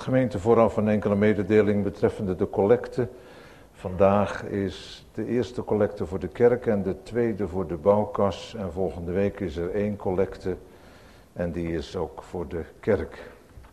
Gemeente, vooraf een enkele mededeling betreffende de collecte. Vandaag is de eerste collecte voor de kerk en de tweede voor de bouwkas. En volgende week is er 1 collecte en die is ook voor de kerk.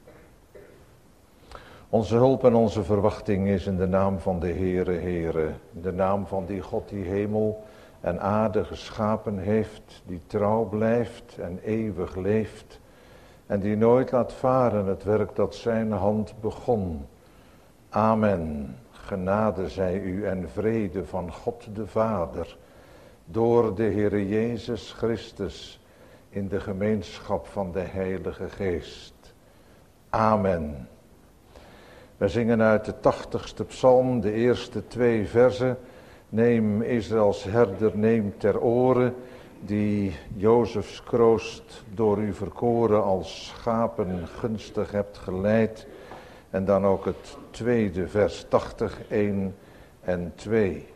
Onze hulp en onze verwachting is in de naam van de Heere, in de naam van die God die hemel en aarde geschapen heeft, die trouw blijft en eeuwig leeft en die nooit laat varen het werk dat zijn hand begon. Amen. Genade zij u en vrede van God de Vader, door de Heere Jezus Christus, in de gemeenschap van de Heilige Geest. Amen. We zingen uit de 80ste psalm, de eerste 2 verzen. Neem Israëls herder, neem ter oren, die Jozefs kroost door u verkoren als schapen gunstig hebt geleid. En dan ook het tweede vers, 80, 1 en 2.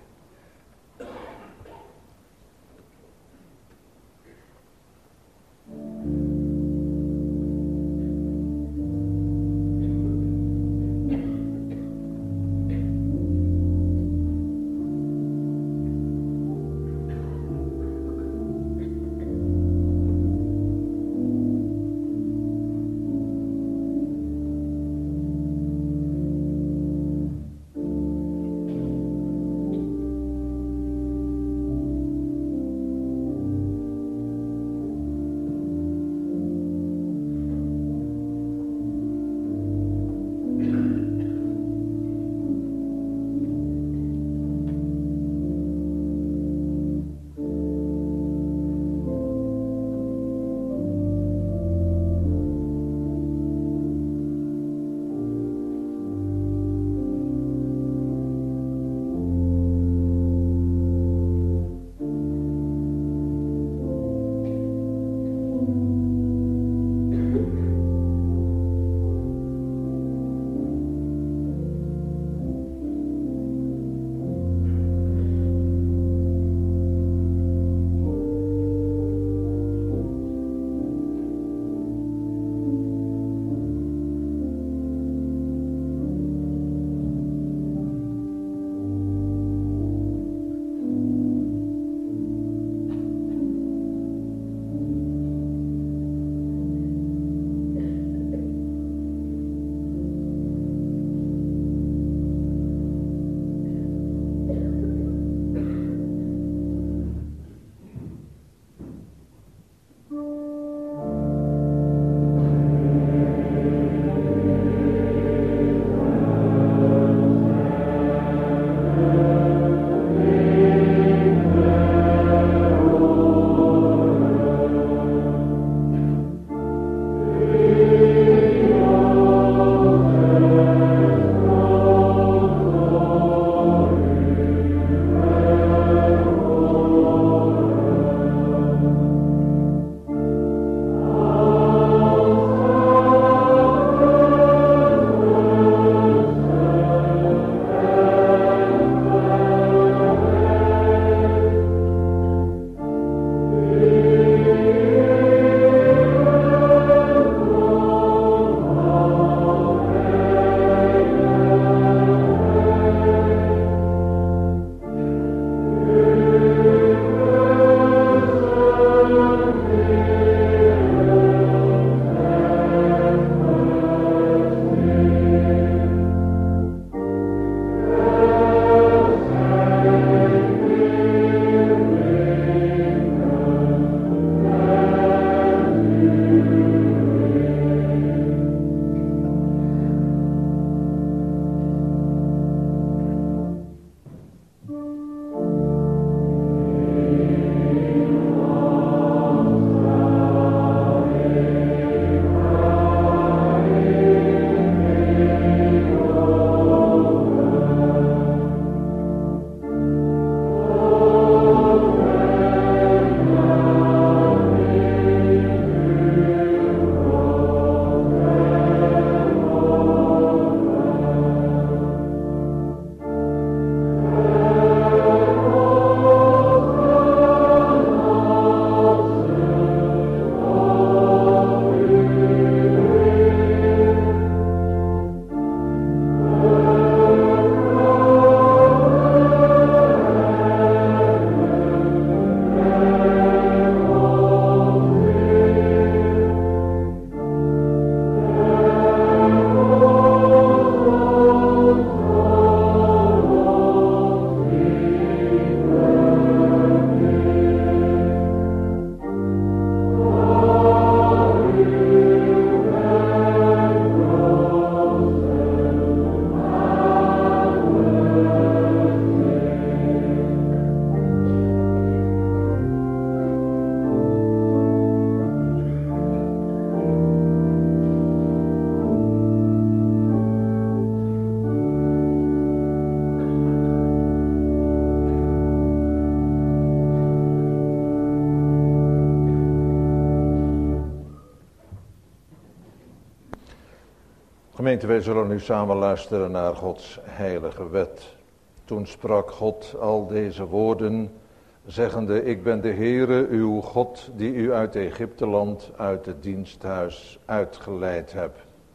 Gemeente, wij zullen nu samen luisteren naar Gods heilige wet. Toen sprak God al deze woorden, zeggende: Ik ben de Heere, uw God, die u uit Egypteland, uit het diensthuis uitgeleid heb.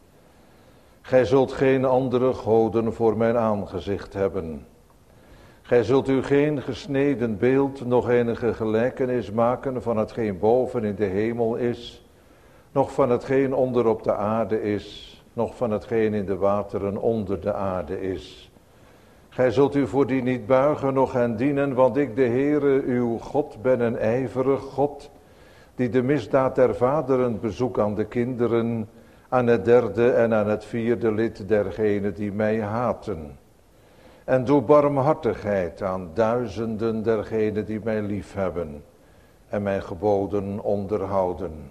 Gij zult geen andere goden voor mijn aangezicht hebben. Gij zult u geen gesneden beeld, nog enige gelijkenis maken van hetgeen boven in de hemel is, nog van hetgeen onder op de aarde is, nog van hetgeen in de wateren onder de aarde is. Gij zult u voor die niet buigen, noch hen dienen, want ik, de Heere, uw God, ben een ijverig God, die de misdaad der vaderen bezoekt aan de kinderen, aan het derde en aan het vierde lid dergenen die mij haten. En doe barmhartigheid aan duizenden dergenen die mij liefhebben en mijn geboden onderhouden.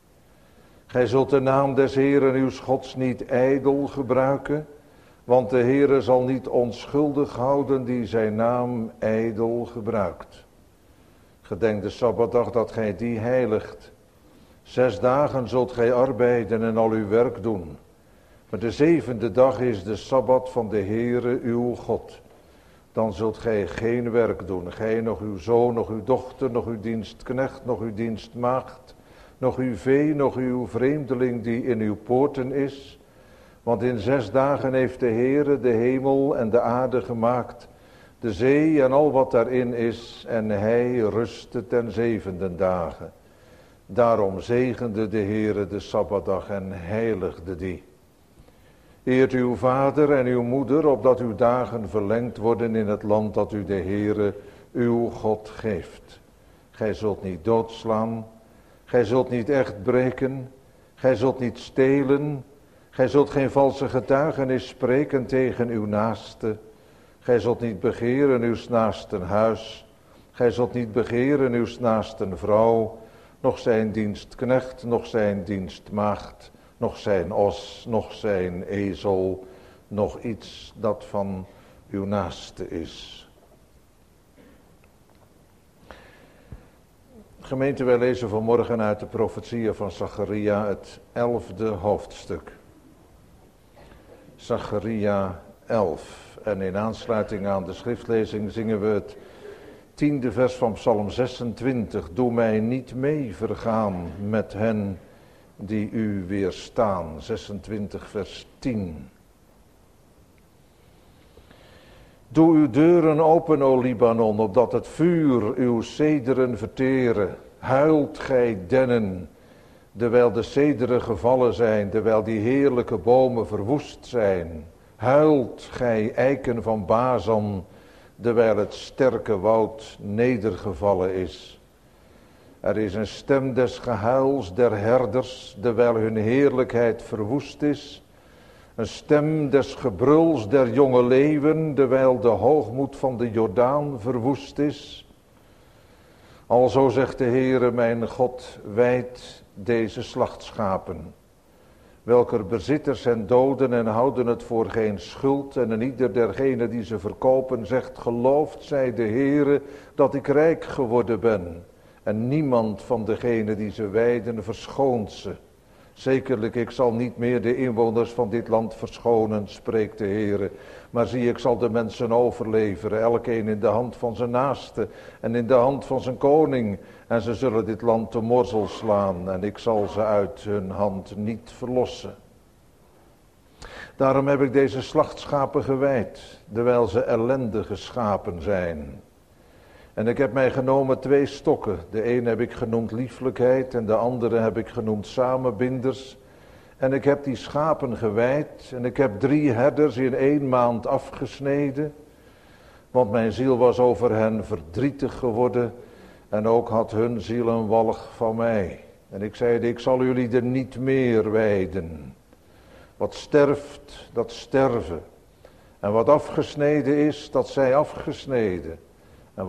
Gij zult de naam des Heeren uws Gods niet ijdel gebruiken, want de Heere zal niet onschuldig houden die zijn naam ijdel gebruikt. Gedenk de Sabbatdag dat gij die heiligt. 6 dagen zult gij arbeiden en al uw werk doen. Maar de 7e dag is de Sabbat van de Heere uw God. Dan zult gij geen werk doen, gij, nog uw zoon, nog uw dochter, nog uw dienstknecht, nog uw dienstmaagd, nog uw vee, nog uw vreemdeling die in uw poorten is. Want in 6 dagen heeft de Heere de hemel en de aarde gemaakt, de zee en al wat daarin is, en hij rustte ten 7e dagen. Daarom zegende de Heere de Sabbatdag en heiligde die. Eert uw vader en uw moeder, opdat uw dagen verlengd worden in het land dat u de Heere uw God geeft. Gij zult niet doodslaan, gij zult niet echt breken, gij zult niet stelen, gij zult geen valse getuigenis spreken tegen uw naaste. Gij zult niet begeren uws naasten huis, gij zult niet begeren uws naasten vrouw, nog zijn dienstknecht, nog zijn dienstmaagd, nog zijn os, nog zijn ezel, nog iets dat van uw naaste is. Gemeente, wij lezen vanmorgen uit de profetieën van Zacharia het 11e hoofdstuk. Zacharia 11. En in aansluiting aan de schriftlezing zingen we het 10e vers van Psalm 26. Doe mij niet mee vergaan met hen die u weerstaan. 26 vers 10. Doe uw deuren open, o Libanon, opdat het vuur uw cederen verteren. Huilt gij dennen, terwijl de cederen gevallen zijn, terwijl die heerlijke bomen verwoest zijn. Huilt gij eiken van Bazan, terwijl het sterke woud nedergevallen is. Er is een stem des gehuils der herders, terwijl hun heerlijkheid verwoest is. Een stem des gebruls der jonge leeuwen, terwijl de hoogmoed van de Jordaan verwoest is. Alzo zegt de Heere mijn God, wijd deze slachtschapen, welker bezitters hen doden en houden het voor geen schuld, en een ieder dergenen die ze verkopen zegt, geloofd zij de Heere dat ik rijk geworden ben, en niemand van degenen die ze wijden verschoont ze. Zekerlijk, ik zal niet meer de inwoners van dit land verschonen, spreekt de Heere. Maar zie, ik zal de mensen overleveren, elkeen in de hand van zijn naaste en in de hand van zijn koning. En ze zullen dit land te morzel slaan en ik zal ze uit hun hand niet verlossen. Daarom heb ik deze slachtschapen gewijd, terwijl ze ellendige schapen zijn. En ik heb mij genomen 2 stokken. De een heb ik genoemd lieflijkheid en de andere heb ik genoemd samenbinders. En ik heb die schapen gewijd en ik heb 3 herders in 1 maand afgesneden. Want mijn ziel was over hen verdrietig geworden en ook had hun ziel een walg van mij. En ik zeide, ik zal jullie er niet meer wijden. Wat sterft, dat sterven. En wat afgesneden is, dat zij afgesneden. En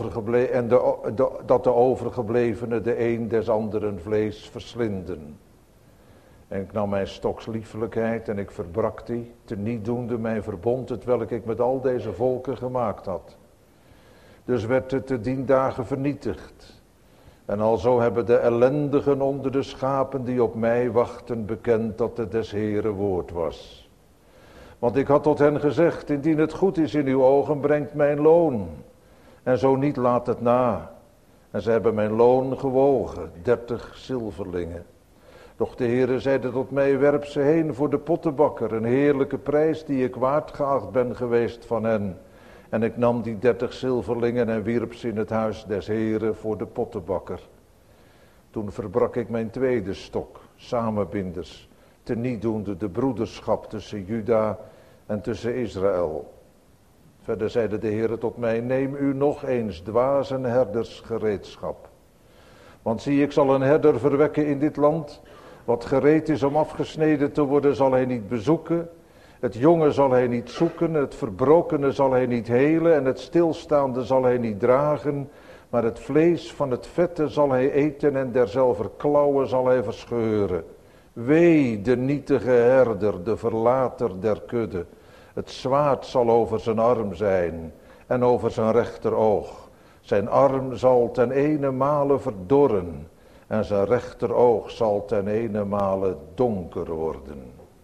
dat de overgeblevenen de een des anderen vlees verslinden. En ik nam mijn stoks liefelijkheid en ik verbrak die, tenietdoende mijn verbond, hetwelk ik met al deze volken gemaakt had. Dus werd het te 10 dagen vernietigd. En alzo hebben de ellendigen onder de schapen die op mij wachten bekend dat het des Heeren woord was. Want ik had tot hen gezegd, indien het goed is in uw ogen, brengt mijn loon. En zo niet, laat het na. En ze hebben mijn loon gewogen, 30 zilverlingen. Doch de Heere zeide tot mij, werp ze heen voor de pottenbakker, een heerlijke prijs die ik waard geacht ben geweest van hen. En ik nam die 30 zilverlingen en wierp ze in het huis des Heeren voor de pottenbakker. Toen verbrak ik mijn tweede stok, samenbinders, tenietdoende de broederschap tussen Juda en tussen Israël. Verder zeide de Heere tot mij, neem u nog eens dwaas en herdersgereedschap. Want zie, ik zal een herder verwekken in dit land. Wat gereed is om afgesneden te worden, zal hij niet bezoeken. Het jonge zal hij niet zoeken, het verbrokene zal hij niet helen en het stilstaande zal hij niet dragen. Maar het vlees van het vette zal hij eten en derzelver klauwen zal hij verscheuren. Wee de nietige herder, de verlater der kudde. Het zwaard zal over zijn arm zijn en over zijn rechteroog. Zijn arm zal ten ene male verdorren en zijn rechteroog zal ten ene male donker worden.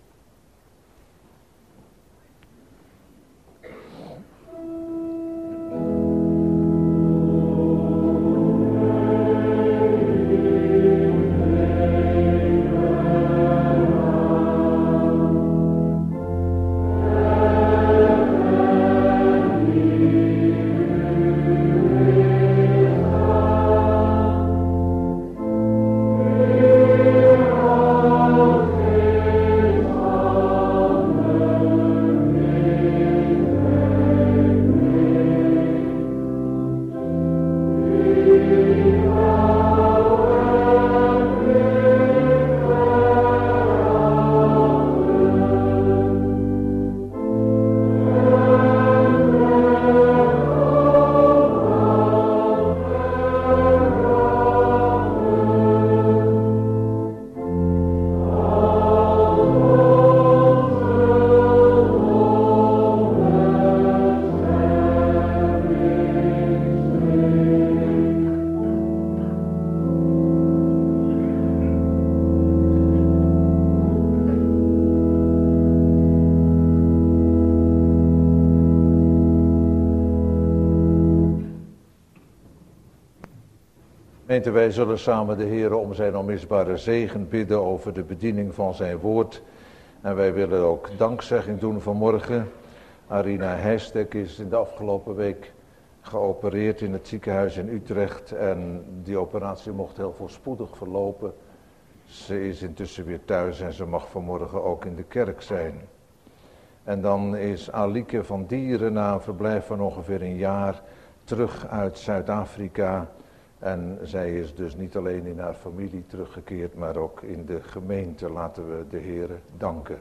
Wij zullen samen de Heere om zijn onmisbare zegen bidden over de bediening van zijn woord. En wij willen ook dankzegging doen vanmorgen. Arina Heijstek is in de afgelopen week geopereerd in het ziekenhuis in Utrecht. En die operatie mocht heel voorspoedig verlopen. Ze is intussen weer thuis en ze mag vanmorgen ook in de kerk zijn. En dan is Alieke van Dieren na een verblijf van ongeveer een jaar terug uit Zuid-Afrika. En zij is dus niet alleen in haar familie teruggekeerd, maar ook in de gemeente. Laten we de Heere danken.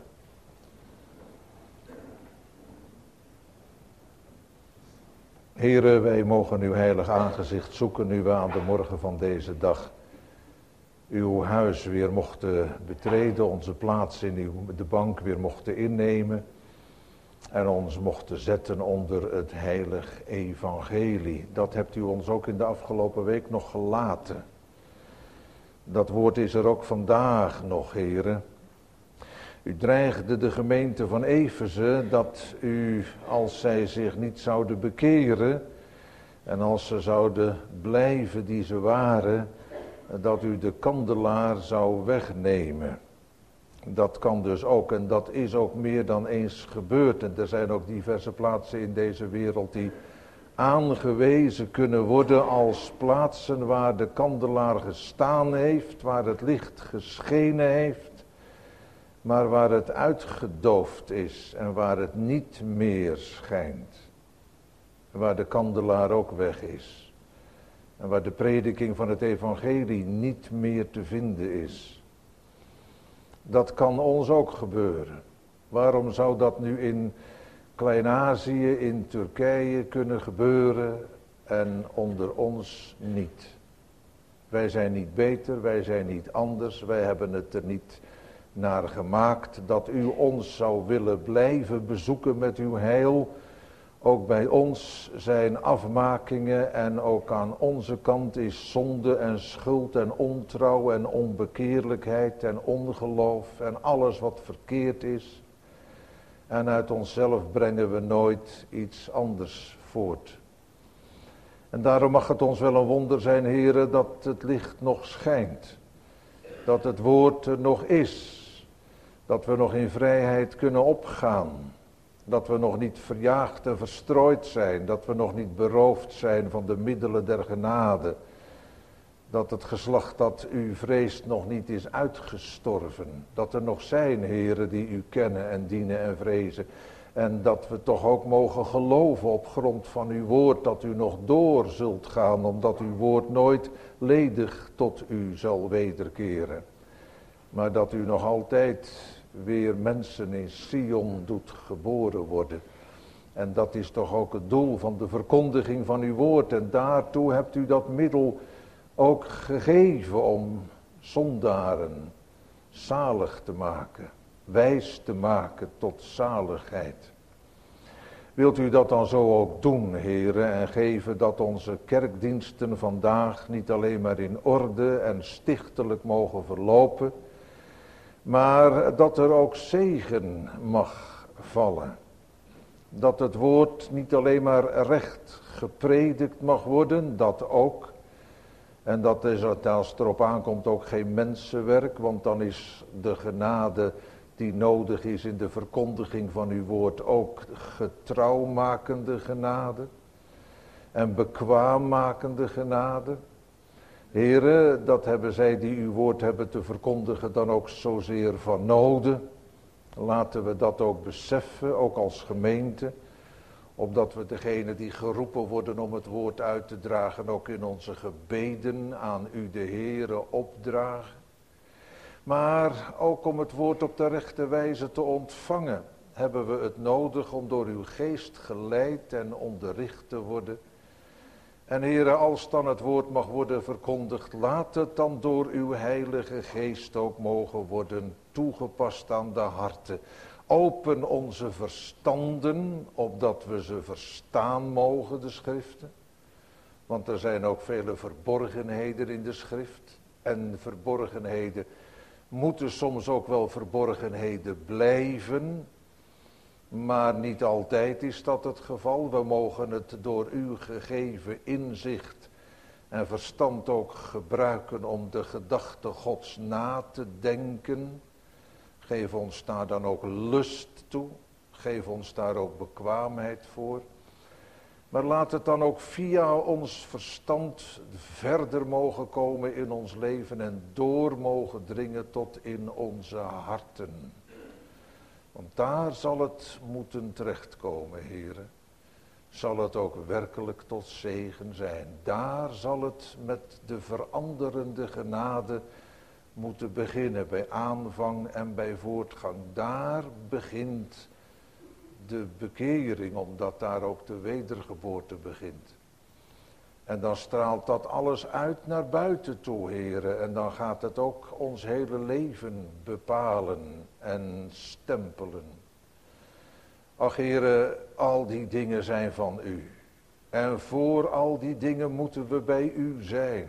Heere, wij mogen uw heilig aangezicht zoeken nu we aan de morgen van deze dag uw huis weer mochten betreden, onze plaats in de bank weer mochten innemen en ons mochten zetten onder het heilig evangelie. Dat hebt u ons ook in de afgelopen week nog gelaten. Dat woord is er ook vandaag nog, Heere. U dreigde de gemeente van Efeze dat u, als zij zich niet zouden bekeren en als ze zouden blijven die ze waren, dat u de kandelaar zou wegnemen. Dat kan dus ook en dat is ook meer dan eens gebeurd. En er zijn ook diverse plaatsen in deze wereld die aangewezen kunnen worden als plaatsen waar de kandelaar gestaan heeft, waar het licht geschenen heeft, maar waar het uitgedoofd is en waar het niet meer schijnt. Waar de kandelaar ook weg is. En waar de prediking van het evangelie niet meer te vinden is. Dat kan ons ook gebeuren. Waarom zou dat nu in Klein-Azië, in Turkije kunnen gebeuren en onder ons niet? Wij zijn niet beter, wij zijn niet anders, wij hebben het er niet naar gemaakt dat u ons zou willen blijven bezoeken met uw heil, Ook bij ons zijn afmakingen en ook aan onze kant is zonde en schuld en ontrouw en onbekeerlijkheid en ongeloof en alles wat verkeerd is. En uit onszelf brengen we nooit iets anders voort. En daarom mag het ons wel een wonder zijn, heren, dat het licht nog schijnt. Dat het woord er nog is. Dat we nog in vrijheid kunnen opgaan. Dat we nog niet verjaagd en verstrooid zijn. Dat we nog niet beroofd zijn van de middelen der genade. Dat het geslacht dat u vreest nog niet is uitgestorven. Dat er nog zijn, heren, die u kennen en dienen en vrezen. En dat we toch ook mogen geloven op grond van uw woord dat u nog door zult gaan. Omdat uw woord nooit ledig tot u zal wederkeren. Maar dat u nog altijd weer mensen in Sion doet geboren worden. En dat is toch ook het doel van de verkondiging van uw woord. En daartoe hebt u dat middel ook gegeven om zondaren zalig te maken. Wijs te maken tot zaligheid. Wilt u dat dan zo ook doen, heren, en geven dat onze kerkdiensten vandaag niet alleen maar in orde en stichtelijk mogen verlopen, maar dat er ook zegen mag vallen. Dat het woord niet alleen maar recht gepredikt mag worden, dat ook. En dat is, als het erop aankomt, ook geen mensenwerk, want dan is de genade die nodig is in de verkondiging van uw woord ook getrouwmakende genade en bekwaammakende genade. Heren, dat hebben zij die uw woord hebben te verkondigen dan ook zozeer van noden. Laten we dat ook beseffen, ook als gemeente. Opdat we degene die geroepen worden om het woord uit te dragen ook in onze gebeden aan u de Heere opdragen. Maar ook om het woord op de rechte wijze te ontvangen hebben we het nodig om door uw geest geleid en onderricht te worden. En Heere, als dan het woord mag worden verkondigd, laat het dan door uw heilige geest ook mogen worden toegepast aan de harten. Open onze verstanden, opdat we ze verstaan mogen, de schriften. Want er zijn ook vele verborgenheden in de schrift. En verborgenheden moeten soms ook wel verborgenheden blijven. Maar niet altijd is dat het geval. We mogen het door uw gegeven inzicht en verstand ook gebruiken om de gedachte Gods na te denken. Geef ons daar dan ook lust toe. Geef ons daar ook bekwaamheid voor. Maar laat het dan ook via ons verstand verder mogen komen in ons leven en door mogen dringen tot in onze harten. Want daar zal het moeten terechtkomen, heren. Zal het ook werkelijk tot zegen zijn. Daar zal het met de veranderende genade moeten beginnen bij aanvang en bij voortgang. Daar begint de bekering, omdat daar ook de wedergeboorte begint. En dan straalt dat alles uit naar buiten toe, heren. En dan gaat het ook ons hele leven bepalen en stempelen. Ach, heren, al die dingen zijn van u. En voor al die dingen moeten we bij u zijn.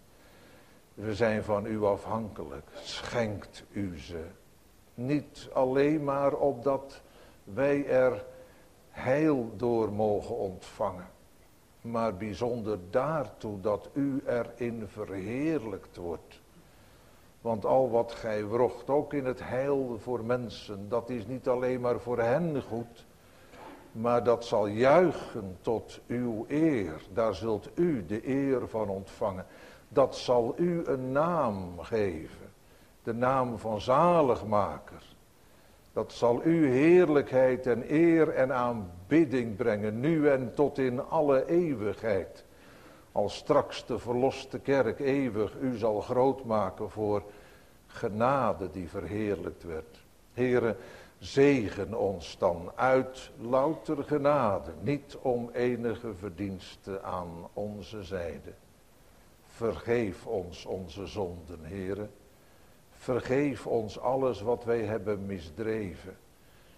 We zijn van u afhankelijk. Schenkt u ze. Niet alleen maar opdat wij er heil door mogen ontvangen. Maar bijzonder daartoe dat u erin verheerlijkt wordt. Want al wat gij wrocht, ook in het heil voor mensen, dat is niet alleen maar voor hen goed. Maar dat zal juichen tot uw eer. Daar zult u de eer van ontvangen. Dat zal u een naam geven. De naam van zaligmaker. Dat zal u heerlijkheid en eer en aanbidding brengen, nu en tot in alle eeuwigheid. Als straks de verloste kerk eeuwig u zal groot maken voor genade die verheerlijkt werd. Heere, zegen ons dan uit louter genade, niet om enige verdienste aan onze zijde. Vergeef ons onze zonden, Heere. Vergeef ons alles wat wij hebben misdreven.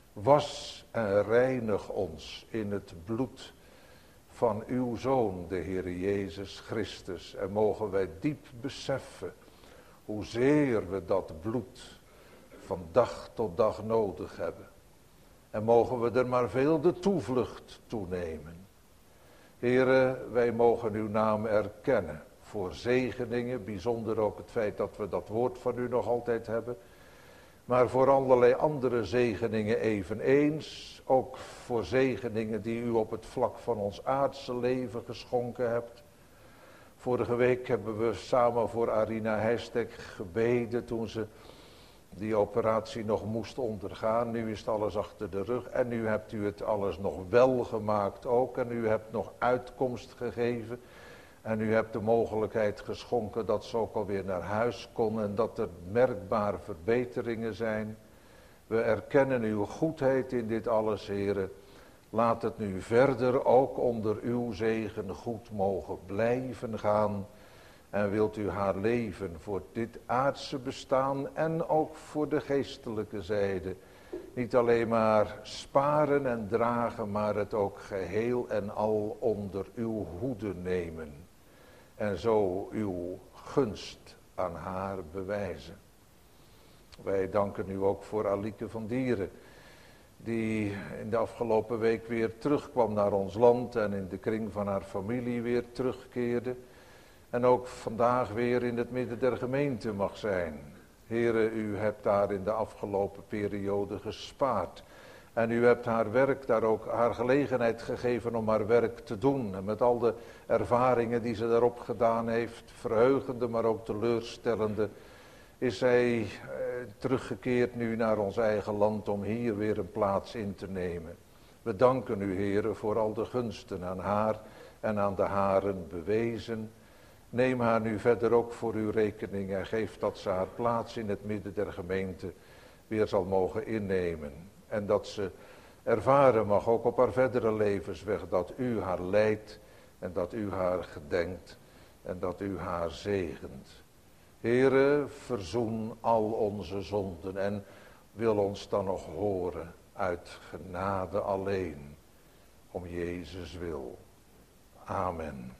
Was en reinig ons in het bloed van uw Zoon, de Heer Jezus Christus. En mogen wij diep beseffen hoezeer we dat bloed van dag tot dag nodig hebben. En mogen we er maar veel de toevlucht toenemen. Heere, wij mogen uw naam erkennen voor zegeningen, bijzonder ook het feit dat we dat woord van u nog altijd hebben. Maar voor allerlei andere zegeningen eveneens, ook voor zegeningen die u op het vlak van ons aardse leven geschonken hebt. Vorige week hebben we samen voor Arina Heistek gebeden toen ze die operatie nog moest ondergaan. Nu is het alles achter de rug en nu hebt u het alles nog wel gemaakt ook. En u hebt nog uitkomst gegeven. En u hebt de mogelijkheid geschonken dat ze ook alweer naar huis kon en dat er merkbare verbeteringen zijn. We erkennen uw goedheid in dit alles, Heere. Laat het nu verder ook onder uw zegen goed mogen blijven gaan. En wilt u haar leven voor dit aardse bestaan en ook voor de geestelijke zijde niet alleen maar sparen en dragen, maar het ook geheel en al onder uw hoede nemen. En zo uw gunst aan haar bewijzen. Wij danken u ook voor Alieke van Dieren, die in de afgelopen week weer terugkwam naar ons land en in de kring van haar familie weer terugkeerde. En ook vandaag weer in het midden der gemeente mag zijn. Heere, u hebt daar in de afgelopen periode gespaard. En u hebt haar werk, daar ook haar gelegenheid gegeven om haar werk te doen. En met al de ervaringen die ze daarop gedaan heeft, verheugende maar ook teleurstellende, is zij teruggekeerd nu naar ons eigen land om hier weer een plaats in te nemen. We danken u, Heere, voor al de gunsten aan haar en aan de haren bewezen. Neem haar nu verder ook voor uw rekening en geef dat ze haar plaats in het midden der gemeente weer zal mogen innemen. En dat ze ervaren mag, ook op haar verdere levensweg, dat u haar leidt en dat u haar gedenkt en dat u haar zegent. Heere, verzoen al onze zonden en wil ons dan nog horen uit genade alleen, om Jezus wil. Amen.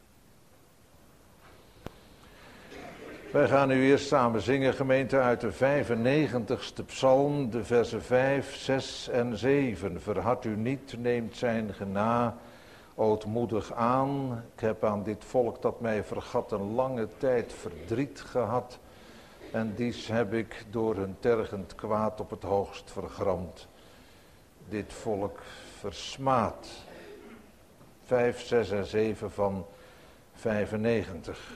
Wij gaan nu eerst samen zingen, gemeente, uit de 95ste psalm, de versen 5, 6 en 7. Verhard u niet, neemt zijn gena ootmoedig aan. Ik heb aan dit volk dat mij vergat een lange tijd verdriet gehad. En dies heb ik door hun tergend kwaad op het hoogst vergramd. Dit volk versmaad. 5, 6 en 7 van 95.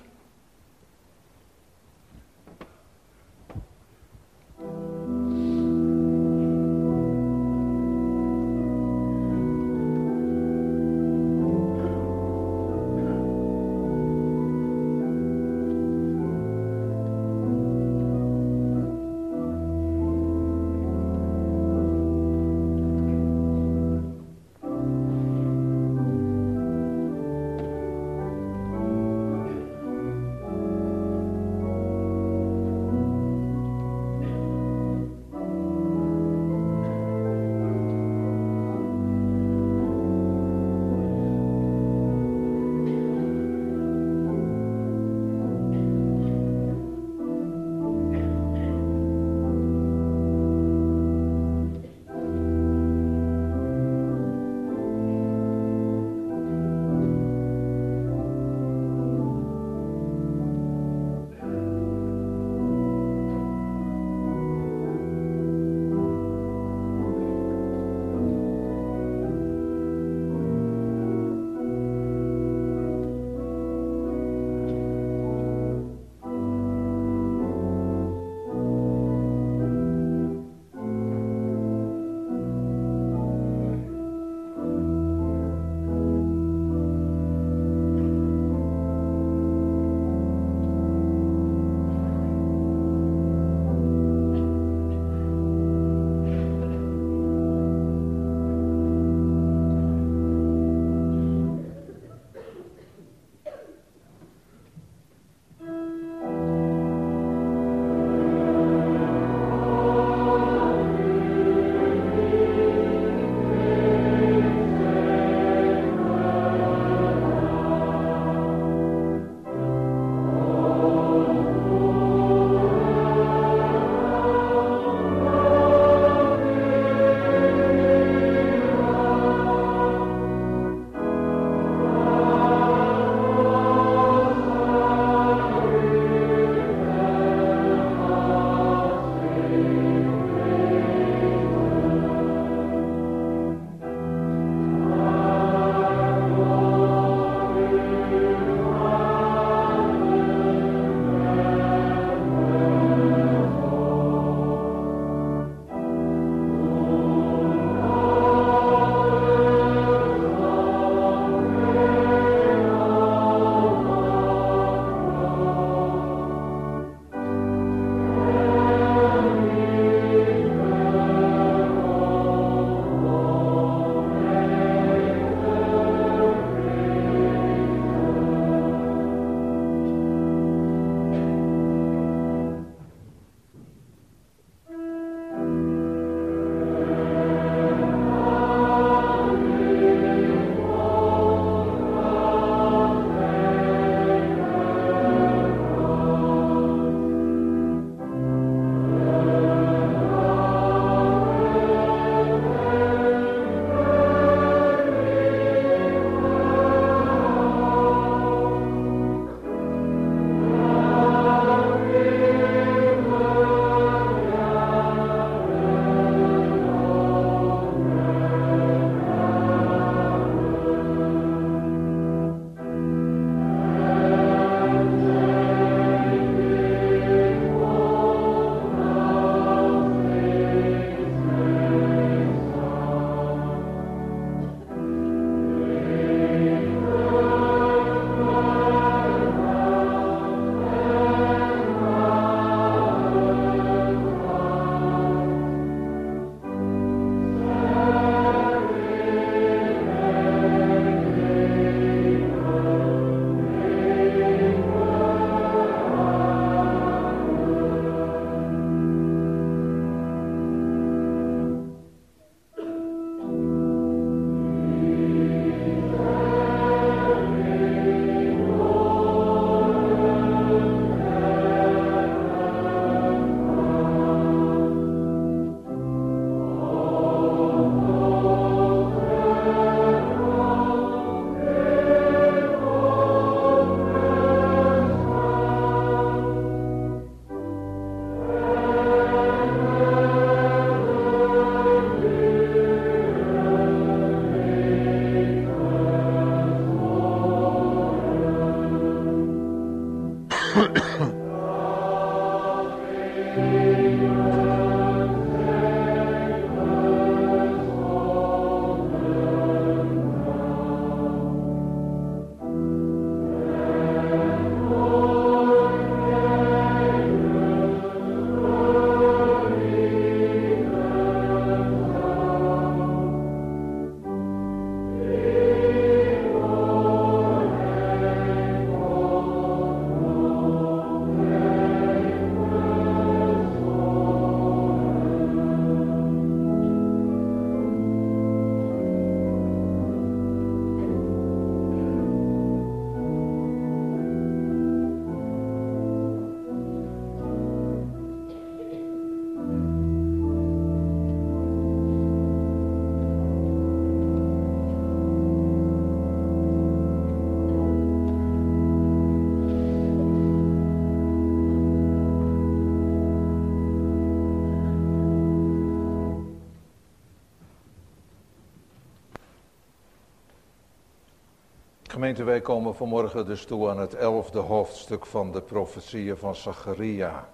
Gemeente, wij komen vanmorgen dus toe aan het 11e hoofdstuk van de profetieën van Zacharia.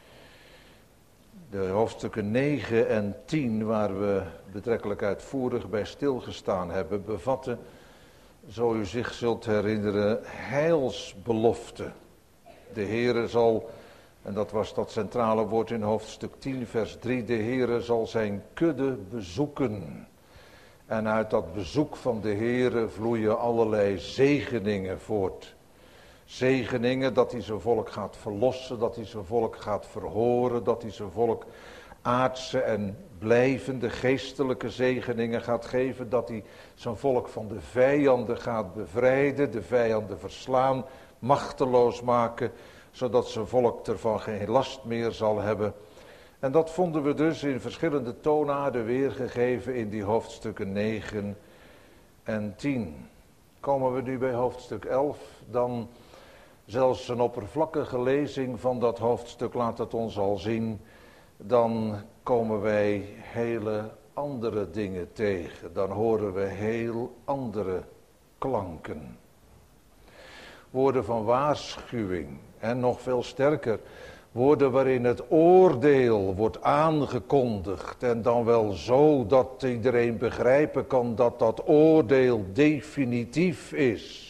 De hoofdstukken 9 en 10, waar we betrekkelijk uitvoerig bij stilgestaan hebben, bevatten, zo u zich zult herinneren, heilsbeloften. De Heere zal, en dat was dat centrale woord in hoofdstuk 10 vers 3, de Heere zal zijn kudde bezoeken. En uit dat bezoek van de Heere vloeien allerlei zegeningen voort. Zegeningen dat hij zijn volk gaat verlossen, dat hij zijn volk gaat verhoren, dat hij zijn volk aardse en blijvende geestelijke zegeningen gaat geven, dat hij zijn volk van de vijanden gaat bevrijden, de vijanden verslaan, machteloos maken, zodat zijn volk ervan geen last meer zal hebben. En dat vonden we dus in verschillende toonaarden weergegeven in die hoofdstukken 9 en 10. Komen we nu bij hoofdstuk 11, dan zelfs een oppervlakkige lezing van dat hoofdstuk laat het ons al zien. Dan komen wij hele andere dingen tegen. Dan horen we heel andere klanken. Woorden van waarschuwing en nog veel sterker, woorden waarin het oordeel wordt aangekondigd en dan wel zo dat iedereen begrijpen kan dat dat oordeel definitief is.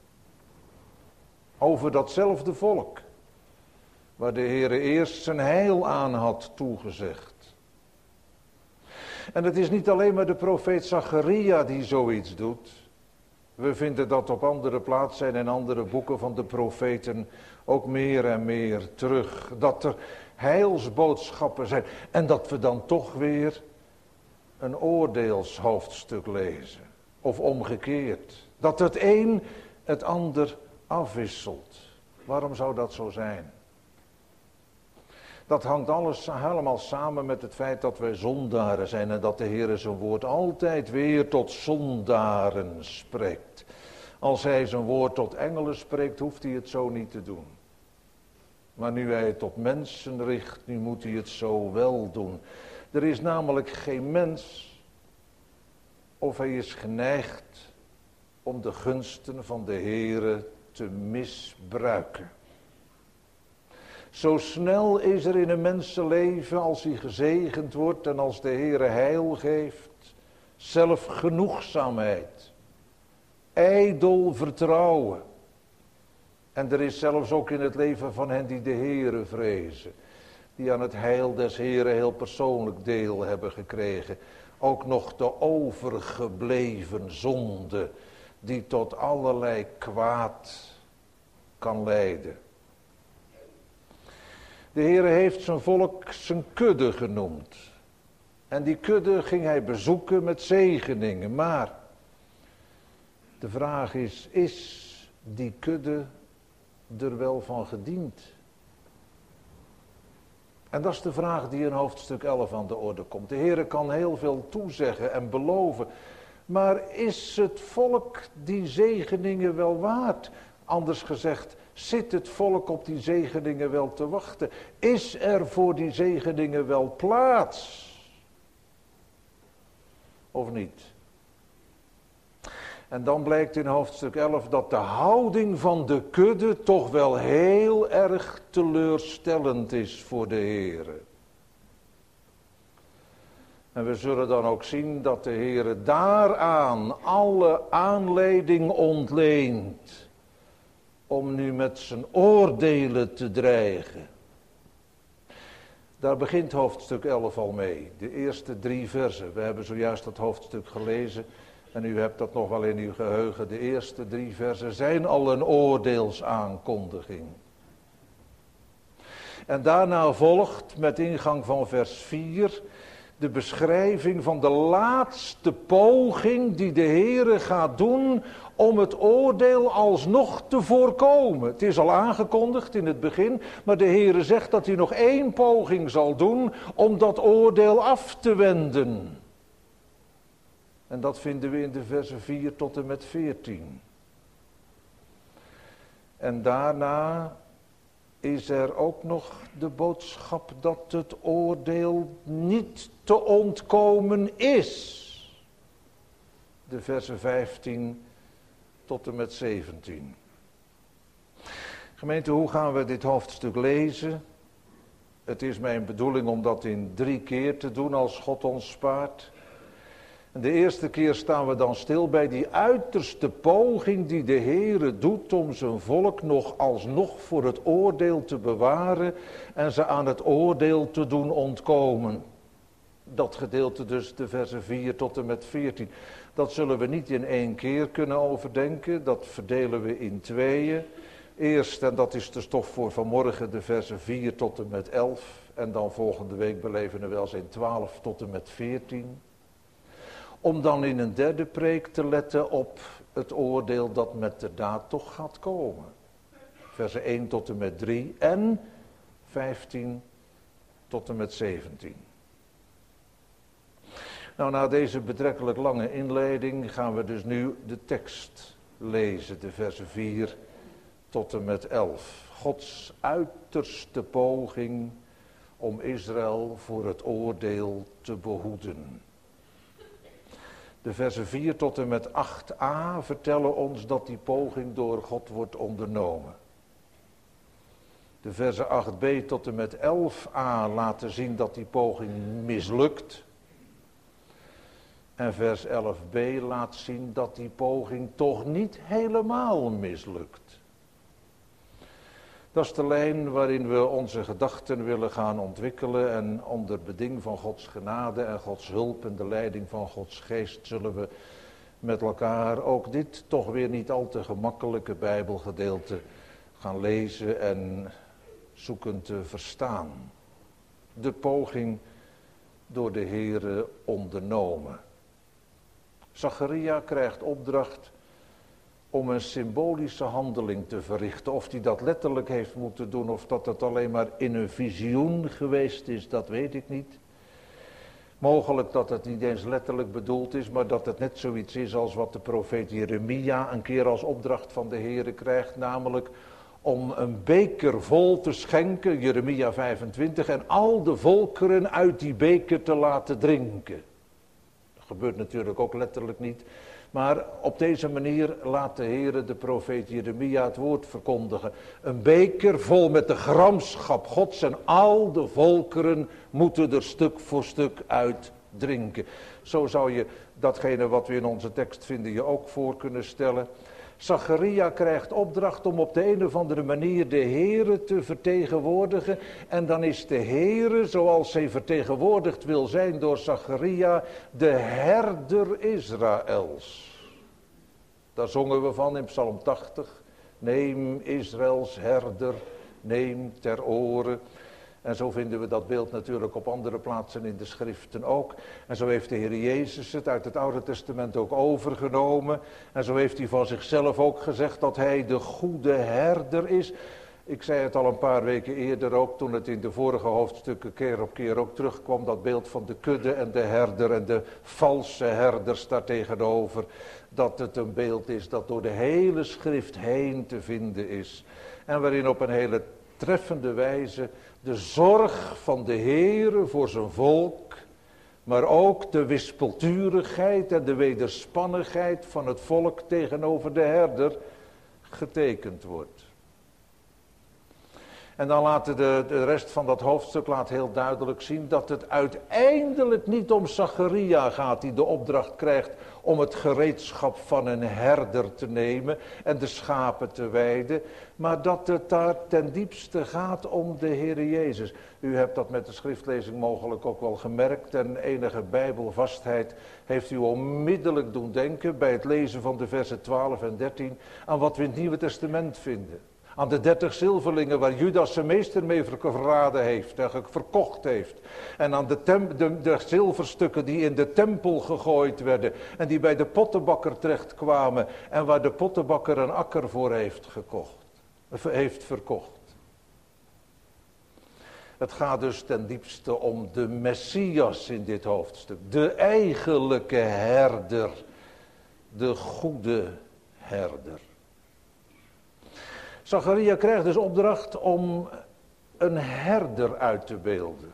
Over datzelfde volk, waar de Heere eerst zijn heil aan had toegezegd. En het is niet alleen maar de profeet Zacharia die zoiets doet. We vinden dat op andere plaatsen en in andere boeken van de profeten ook meer en meer terug. Dat er heilsboodschappen zijn en dat we dan toch weer een oordeelshoofdstuk lezen. Of omgekeerd. Dat het een het ander afwisselt. Waarom zou dat zo zijn? Dat hangt alles helemaal samen met het feit dat wij zondaren zijn en dat de Heer zijn woord altijd weer tot zondaren spreekt. Als hij zijn woord tot engelen spreekt, hoeft hij het zo niet te doen. Maar nu hij het tot mensen richt, nu moet hij het zo wel doen. Er is namelijk geen mens, of hij is geneigd om de gunsten van de Heere te misbruiken. Zo snel is er in een mensenleven, als hij gezegend wordt en als de Heere heil geeft, zelfgenoegzaamheid, ijdel vertrouwen. En er is zelfs ook in het leven van hen die de Heere vrezen, die aan het heil des Heere heel persoonlijk deel hebben gekregen, ook nog de overgebleven zonde, die tot allerlei kwaad kan leiden. De Heere heeft zijn volk zijn kudde genoemd. En die kudde ging hij bezoeken met zegeningen. Maar de vraag is die kudde er wel van gediend? En dat is de vraag die in hoofdstuk 11 aan de orde komt. De Heere kan heel veel toezeggen en beloven. Maar is het volk die zegeningen wel waard? Anders gezegd, zit het volk op die zegeningen wel te wachten? Is er voor die zegeningen wel plaats? Of niet? En dan blijkt in hoofdstuk 11 dat de houding van de kudde toch wel heel erg teleurstellend is voor de Heere. En we zullen dan ook zien dat de Heere daaraan alle aanleiding ontleent om nu met zijn oordelen te dreigen. Daar begint hoofdstuk 11 al mee, de eerste 3 versen. We hebben zojuist dat hoofdstuk gelezen en u hebt dat nog wel in uw geheugen. De eerste 3 versen zijn al een oordeelsaankondiging. En daarna volgt met ingang van vers 4 de beschrijving van de laatste poging die de Heere gaat doen om het oordeel alsnog te voorkomen. Het is al aangekondigd in het begin, maar de Heere zegt dat hij nog 1 poging zal doen om dat oordeel af te wenden. En dat vinden we in de versen 4 tot en met 14. En daarna is er ook nog de boodschap dat het oordeel niet te ontkomen is. De versen 15 tot en met 17. Gemeente, hoe gaan we dit hoofdstuk lezen? Het is mijn bedoeling om dat in 3 keer te doen als God ons spaart. En de eerste keer staan we dan stil bij die uiterste poging die de Heere doet om zijn volk nog alsnog voor het oordeel te bewaren en ze aan het oordeel te doen ontkomen. Dat gedeelte dus, de versen 4 tot en met 14. Dat zullen we niet in 1 keer kunnen overdenken, dat verdelen we in 2. Eerst, en dat is de stof voor vanmorgen, de versen 4 tot en met 11. En dan volgende week beleven we wel eens in 12 tot en met 14. Om dan in een derde preek te letten op het oordeel dat met de daad toch gaat komen. Versen 1 tot en met 3 en 15 tot en met 17. Nou, na deze betrekkelijk lange inleiding gaan we dus nu de tekst lezen. De versen 4 tot en met 11. Gods uiterste poging om Israël voor het oordeel te behoeden. De versen 4 tot en met 8a vertellen ons dat die poging door God wordt ondernomen. De versen 8b tot en met 11a laten zien dat die poging mislukt. En vers 11b laat zien dat die poging toch niet helemaal mislukt. Dat is de lijn waarin we onze gedachten willen gaan ontwikkelen en onder beding van Gods genade en Gods hulp en de leiding van Gods geest zullen we met elkaar ook dit toch weer niet al te gemakkelijke Bijbelgedeelte gaan lezen en zoeken te verstaan. De poging door de Heere ondernomen. Zacharia krijgt opdracht om een symbolische handeling te verrichten. Of hij dat letterlijk heeft moeten doen of dat het alleen maar in een visioen geweest is, dat weet ik niet. Mogelijk dat het niet eens letterlijk bedoeld is, maar dat het net zoiets is als wat de profeet Jeremia een keer als opdracht van de Heere krijgt. Namelijk om een beker vol te schenken, Jeremia 25, en al de volkeren uit die beker te laten drinken. Dat gebeurt natuurlijk ook letterlijk niet. Maar op deze manier laat de Heere de profeet Jeremia het woord verkondigen. Een beker vol met de gramschap Gods en al de volkeren moeten er stuk voor stuk uit drinken. Zo zou je datgene wat we in onze tekst vinden je ook voor kunnen stellen. Zacharia krijgt opdracht om op de een of andere manier de Heere te vertegenwoordigen. En dan is de Heere, zoals hij vertegenwoordigd wil zijn door Zacharia, de herder Israëls. Daar zongen we van in Psalm 80. Neem Israëls herder, neem ter oren. En zo vinden we dat beeld natuurlijk op andere plaatsen in de schriften ook. En zo heeft de Heer Jezus het uit het Oude Testament ook overgenomen. En zo heeft hij van zichzelf ook gezegd dat hij de goede herder is. Ik zei het al een paar weken eerder ook, toen het in de vorige hoofdstukken keer op keer ook terugkwam. Dat beeld van de kudde en de herder en de valse herders daar tegenover. Dat het een beeld is dat door de hele schrift heen te vinden is. En waarin op een hele treffende wijze de zorg van de Heere voor zijn volk, maar ook de wispelturigheid en de wederspannigheid van het volk tegenover de herder getekend wordt. En dan laat de rest van dat hoofdstuk heel duidelijk zien dat het uiteindelijk niet om Zacharia gaat die de opdracht krijgt om het gereedschap van een herder te nemen en de schapen te weiden, maar dat het daar ten diepste gaat om de Heere Jezus. U hebt dat met de schriftlezing mogelijk ook wel gemerkt en enige bijbelvastheid heeft u onmiddellijk doen denken bij het lezen van de versen 12 en 13 aan wat we in het Nieuwe Testament vinden. Aan de 30 zilverlingen waar Judas zijn meester mee verraden heeft en verkocht heeft. En aan de zilverstukken die in de tempel gegooid werden. En die bij de pottenbakker terechtkwamen. En waar de pottenbakker een akker voor heeft verkocht. Het gaat dus ten diepste om de Messias in dit hoofdstuk. De eigenlijke herder. De goede herder. Zacharia krijgt dus opdracht om een herder uit te beelden.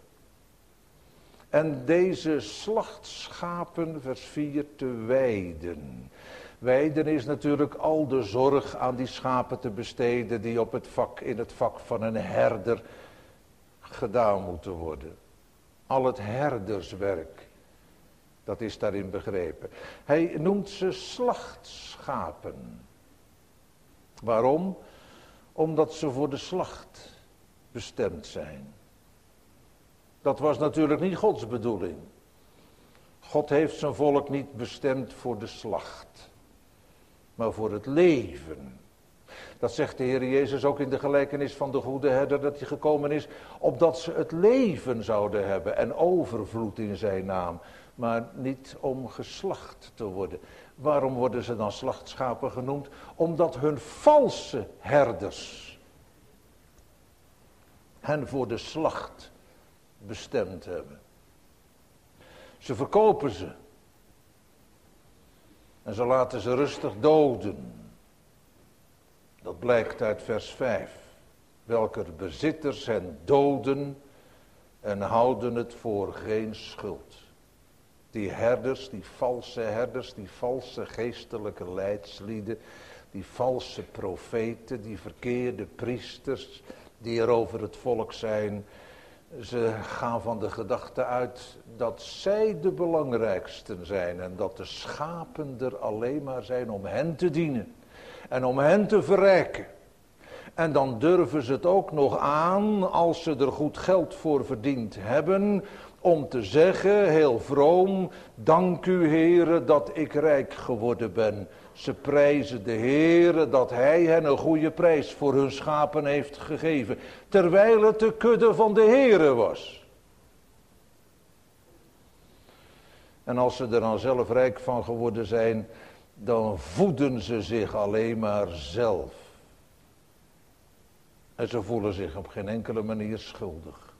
En deze slachtschapen, vers 4, te weiden. Weiden is natuurlijk al de zorg aan die schapen te besteden die in het vak van een herder gedaan moeten worden. Al het herderswerk, dat is daarin begrepen. Hij noemt ze slachtschapen. Waarom? Omdat ze voor de slacht bestemd zijn. Dat was natuurlijk niet Gods bedoeling. God heeft zijn volk niet bestemd voor de slacht, maar voor het leven. Dat zegt de Heer Jezus ook in de gelijkenis van de goede herder, dat hij gekomen is opdat ze het leven zouden hebben en overvloed in zijn naam, maar niet om geslacht te worden. Waarom worden ze dan slachtschapen genoemd? Omdat hun valse herders hen voor de slacht bestemd hebben. Ze verkopen ze. En ze laten ze rustig doden. Dat blijkt uit vers 5. Welker bezitters hen doden en houden het voor geen schuld. Die herders, die valse geestelijke leidslieden, die valse profeten, die verkeerde priesters die er over het volk zijn. Ze gaan van de gedachte uit dat zij de belangrijksten zijn en dat de schapen er alleen maar zijn om hen te dienen en om hen te verrijken. En dan durven ze het ook nog aan, als ze er goed geld voor verdiend hebben, om te zeggen, heel vroom, dank u Heere dat ik rijk geworden ben. Ze prijzen de Heere dat hij hen een goede prijs voor hun schapen heeft gegeven, terwijl het de kudde van de Heere was. En als ze er dan zelf rijk van geworden zijn, dan voeden ze zich alleen maar zelf. En ze voelen zich op geen enkele manier schuldig.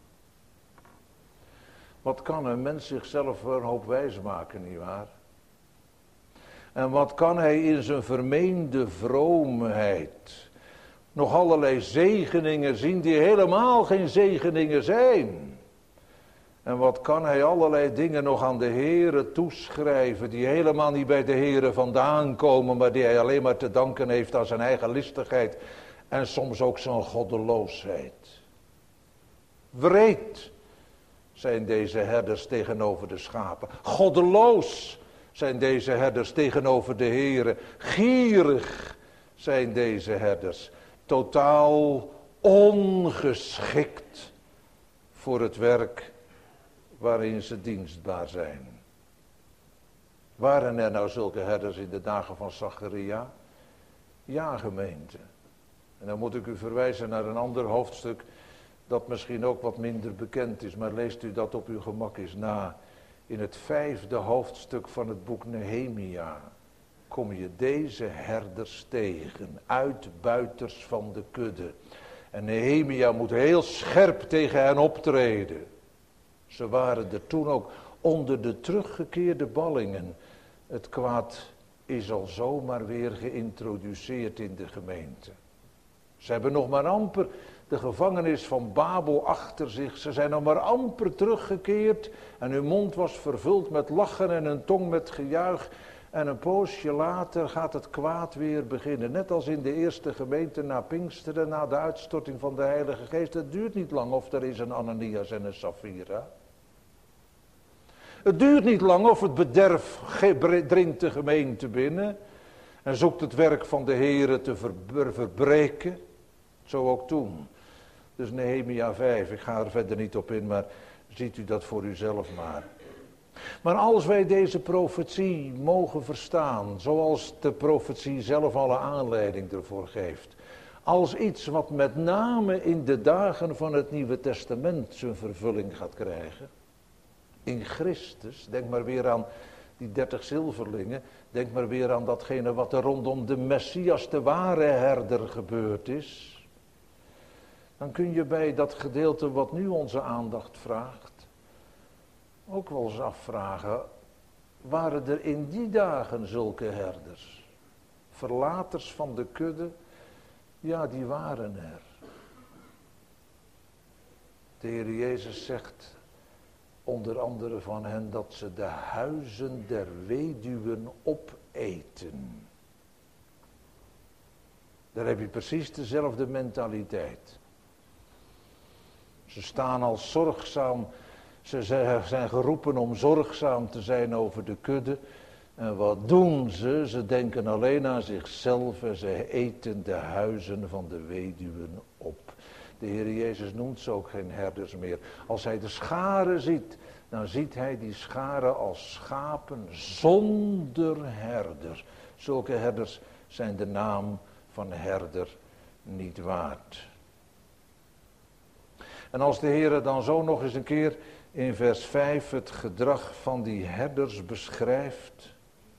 Wat kan een mens zichzelf voor een hoop wijs maken, nietwaar? En wat kan hij in zijn vermeende vroomheid nog allerlei zegeningen zien die helemaal geen zegeningen zijn? En wat kan hij allerlei dingen nog aan de Heere toeschrijven die helemaal niet bij de Heere vandaan komen, maar die hij alleen maar te danken heeft aan zijn eigen listigheid en soms ook zijn goddeloosheid. Wreed zijn deze herders tegenover de schapen. Goddeloos zijn deze herders tegenover de Heere. Gierig zijn deze herders. Totaal ongeschikt voor het werk waarin ze dienstbaar zijn. Waren er nou zulke herders in de dagen van Zacharia? Ja, gemeente. En dan moet ik u verwijzen naar een ander hoofdstuk dat misschien ook wat minder bekend is, maar leest u dat op uw gemak eens na. In het 5e hoofdstuk van het boek Nehemia kom je deze herders tegen, uitbuiters van de kudde. En Nehemia moet heel scherp tegen hen optreden. Ze waren er toen ook onder de teruggekeerde ballingen. Het kwaad is al zomaar weer geïntroduceerd in de gemeente. Ze hebben nog maar amper de gevangenis van Babel achter zich. Ze zijn nog maar amper teruggekeerd. En hun mond was vervuld met lachen en hun tong met gejuich. En een poosje later gaat het kwaad weer beginnen. Net als in de eerste gemeente na Pinksteren, na de uitstorting van de Heilige Geest. Het duurt niet lang of er is een Ananias en een Safira. Het duurt niet lang of het bederf dringt de gemeente binnen. En zoekt het werk van de Heere te verbreken. Zo ook toen. Dus Nehemia 5, ik ga er verder niet op in, maar ziet u dat voor uzelf maar. Maar als wij deze profetie mogen verstaan, zoals de profetie zelf alle aanleiding ervoor geeft, als iets wat met name in de dagen van het Nieuwe Testament zijn vervulling gaat krijgen, in Christus, denk maar weer aan die 30 zilverlingen, denk maar weer aan datgene wat er rondom de Messias, de ware herder, gebeurd is. Dan kun je bij dat gedeelte wat nu onze aandacht vraagt, ook wel eens afvragen, waren er in die dagen zulke herders? Verlaters van de kudde? Ja, die waren er. De Heer Jezus zegt onder andere van hen dat ze de huizen der weduwen opeten. Daar heb je precies dezelfde mentaliteit. Ze staan als zorgzaam, ze zijn geroepen om zorgzaam te zijn over de kudde. En wat doen ze? Ze denken alleen aan zichzelf en ze eten de huizen van de weduwen op. De Heer Jezus noemt ze ook geen herders meer. Als hij de scharen ziet, dan ziet hij die scharen als schapen zonder herder. Zulke herders zijn de naam van herder niet waard. En als de Heer dan zo nog eens een keer in vers 5 het gedrag van die herders beschrijft,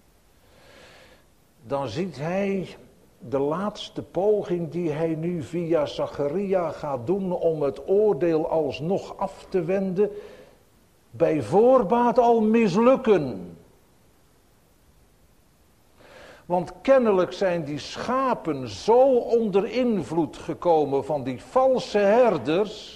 dan ziet hij de laatste poging die hij nu via Zacharia gaat doen om het oordeel alsnog af te wenden, bij voorbaat al mislukken. Want kennelijk zijn die schapen zo onder invloed gekomen van die valse herders,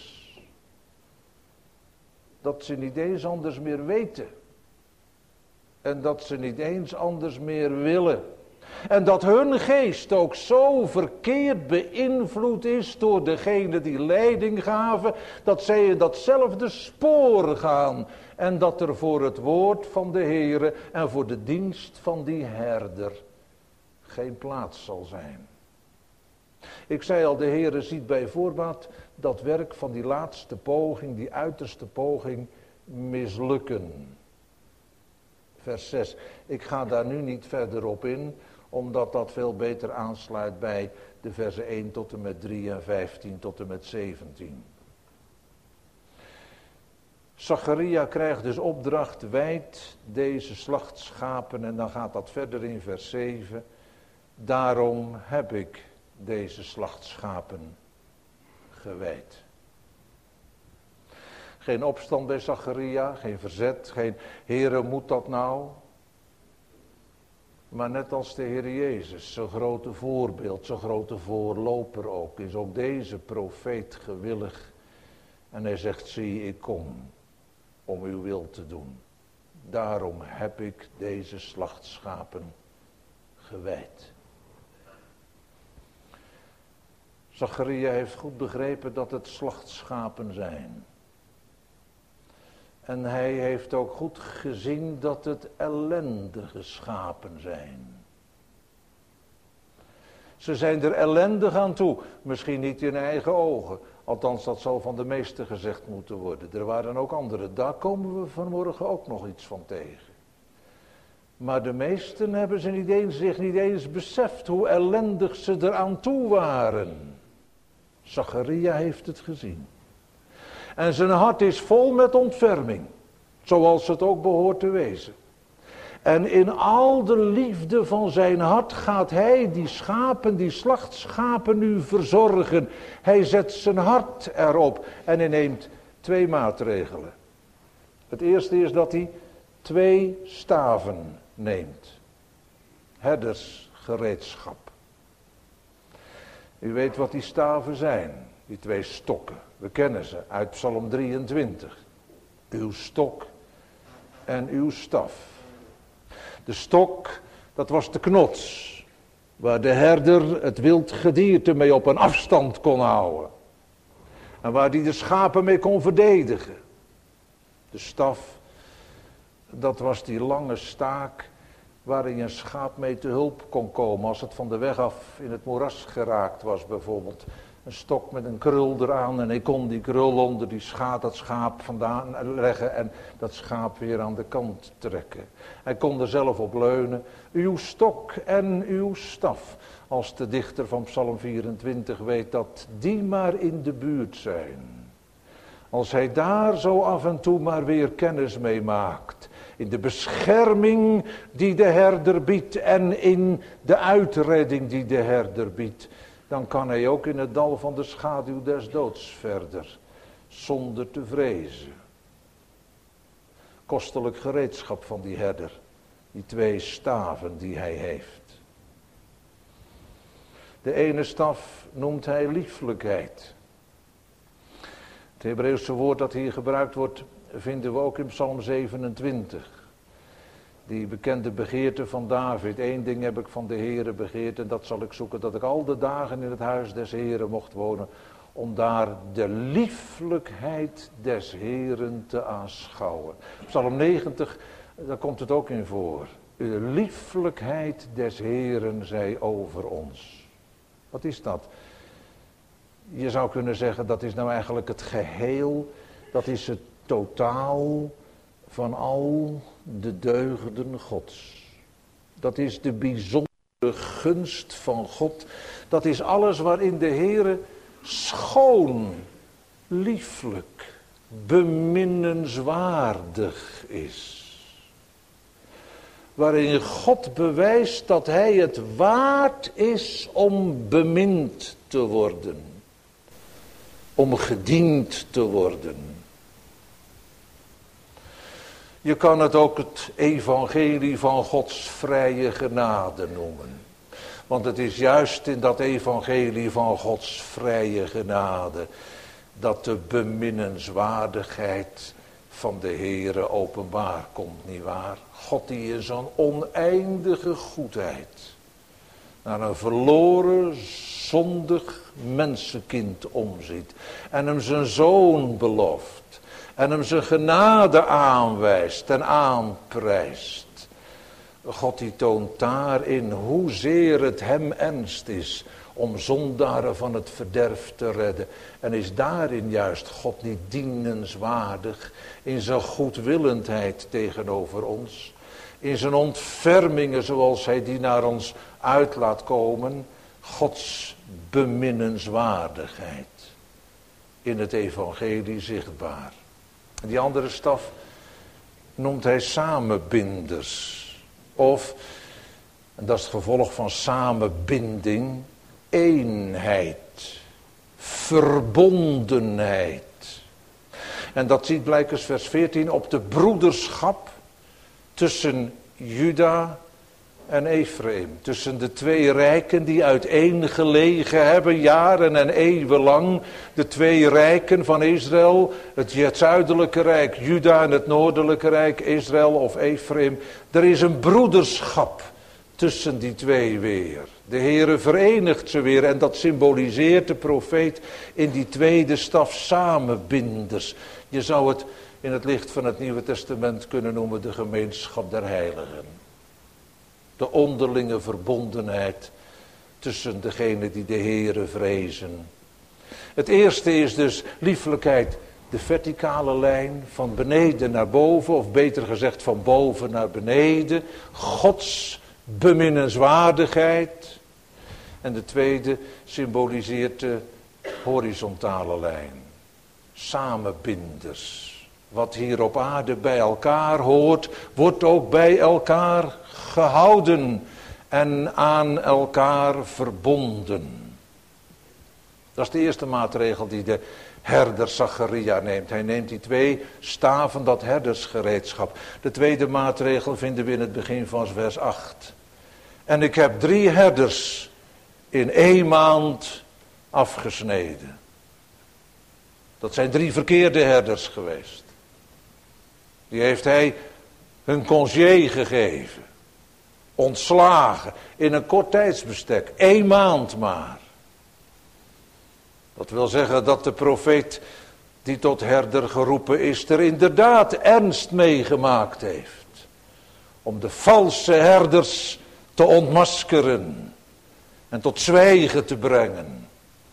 dat ze niet eens anders meer weten. En dat ze niet eens anders meer willen. En dat hun geest ook zo verkeerd beïnvloed is door degene die leiding gaven, dat zij in datzelfde spoor gaan. En dat er voor het woord van de Heere en voor de dienst van die herder geen plaats zal zijn. Ik zei al, de Heere ziet bij voorbaat dat werk van die laatste poging, die uiterste poging, mislukken. Vers 6. Ik ga daar nu niet verder op in, omdat dat veel beter aansluit bij de versen 1 tot en met 3 en 15 tot en met 17. Zacharia krijgt dus opdracht, wijd deze slachtschapen, en dan gaat dat verder in vers 7. Daarom heb ik deze slachtschapen gewijd. Geen opstand bij Zacharia, geen verzet, geen Heere moet dat nou. Maar net als de Heer Jezus, zo'n grote voorbeeld, zo'n grote voorloper ook, is ook deze profeet gewillig. En hij zegt, zie, ik kom om uw wil te doen. Daarom heb ik deze slachtschapen gewijd. Zacharia heeft goed begrepen dat het slachtschapen zijn. En hij heeft ook goed gezien dat het ellendige schapen zijn. Ze zijn er ellendig aan toe. Misschien niet in eigen ogen. Althans, dat zal van de meesten gezegd moeten worden. Er waren ook anderen. Daar komen we vanmorgen ook nog iets van tegen. Maar de meesten hebben zich niet eens beseft hoe ellendig ze eraan toe waren. Zacharia heeft het gezien. En zijn hart is vol met ontferming. Zoals het ook behoort te wezen. En in al de liefde van zijn hart gaat hij die schapen, die slachtschapen nu verzorgen. Hij zet zijn hart erop en hij neemt 2 maatregelen. Het eerste is dat hij 2 staven neemt. Herdersgereedschap. U weet wat die staven zijn, die 2 stokken. We kennen ze uit Psalm 23. Uw stok en uw staf. De stok, dat was de knots, waar de herder het wild gedierte mee op een afstand kon houden. En waar hij de schapen mee kon verdedigen. De staf, dat was die lange staak waarin een schaap mee te hulp kon komen als het van de weg af in het moeras geraakt was bijvoorbeeld. Een stok met een krul eraan en hij kon die krul onder dat schaap vandaan leggen en dat schaap weer aan de kant trekken. Hij kon er zelf op leunen. Uw stok en uw staf. Als de dichter van Psalm 24 weet dat die maar in de buurt zijn. Als hij daar zo af en toe maar weer kennis mee maakt. In de bescherming die de herder biedt en in de uitredding die de herder biedt. Dan kan hij ook in het dal van de schaduw des doods verder. Zonder te vrezen. Kostelijk gereedschap van die herder. Die 2 staven die hij heeft. De ene staf noemt hij lieflijkheid. Het Hebreeuwse woord dat hier gebruikt wordt vinden we ook in Psalm 27. Die bekende begeerte van David. 1 ding heb ik van de Heere begeerd en dat zal ik zoeken. Dat ik al de dagen in het huis des Heeren mocht wonen. Om daar de lieflijkheid des Heeren te aanschouwen. Psalm 90, daar komt het ook in voor. De lieflijkheid des Heeren zij over ons. Wat is dat? Je zou kunnen zeggen, dat is nou eigenlijk het geheel. Dat is het totaal van al de deugden Gods. Dat is de bijzondere gunst van God. Dat is alles waarin de Heere schoon, lieflijk, beminnenswaardig is. Waarin God bewijst dat hij het waard is om bemind te worden. Om gediend te worden. Je kan het ook het evangelie van Gods vrije genade noemen. Want het is juist in dat evangelie van Gods vrije genade dat de beminnenswaardigheid van de Heere openbaar komt, nietwaar? God die in zo'n oneindige goedheid naar een verloren, zondig mensenkind omziet en hem zijn zoon belooft en hem zijn genade aanwijst en aanprijst. God die toont daarin hoezeer het hem ernst is om zondaren van het verderf te redden. En is daarin juist God niet dienenswaardig in zijn goedwillendheid tegenover ons. In zijn ontfermingen zoals hij die naar ons uit laat komen. Gods beminnenswaardigheid in het evangelie zichtbaar. En die andere staf noemt hij samenbinders. Of, en dat is het gevolg van samenbinding, eenheid, verbondenheid. En dat ziet blijkens vers 14 op de broederschap tussen Juda en Ephraim. Tussen de 2 rijken die uiteen gelegen hebben, jaren en eeuwenlang. De 2 rijken van Israël, het zuidelijke rijk Juda en het noordelijke rijk Israël of Ephraim. Er is een broederschap tussen die 2 weer. De Heere verenigt ze weer en dat symboliseert de profeet in die tweede staf samenbinders. Je zou het in het licht van het Nieuwe Testament kunnen noemen de gemeenschap der heiligen. De onderlinge verbondenheid tussen degenen die de Heere vrezen. Het eerste is dus lieflijkheid, de verticale lijn van beneden naar boven, of beter gezegd van boven naar beneden. Gods beminnenswaardigheid. En de tweede symboliseert de horizontale lijn. Samenbinders. Wat hier op aarde bij elkaar hoort, wordt ook bij elkaar gehouden en aan elkaar verbonden. Dat is de eerste maatregel die de herder Zacharia neemt. Hij neemt die 2 staven, dat herdersgereedschap. De tweede maatregel vinden we in het begin van vers 8. En ik heb 3 herders in 1 maand afgesneden. Dat zijn 3 verkeerde herders geweest. Die heeft hij hun congé gegeven. Ontslagen in een kort tijdsbestek. 1 maand maar. Dat wil zeggen dat de profeet die tot herder geroepen is er inderdaad ernst mee gemaakt heeft. Om de valse herders te ontmaskeren. En tot zwijgen te brengen.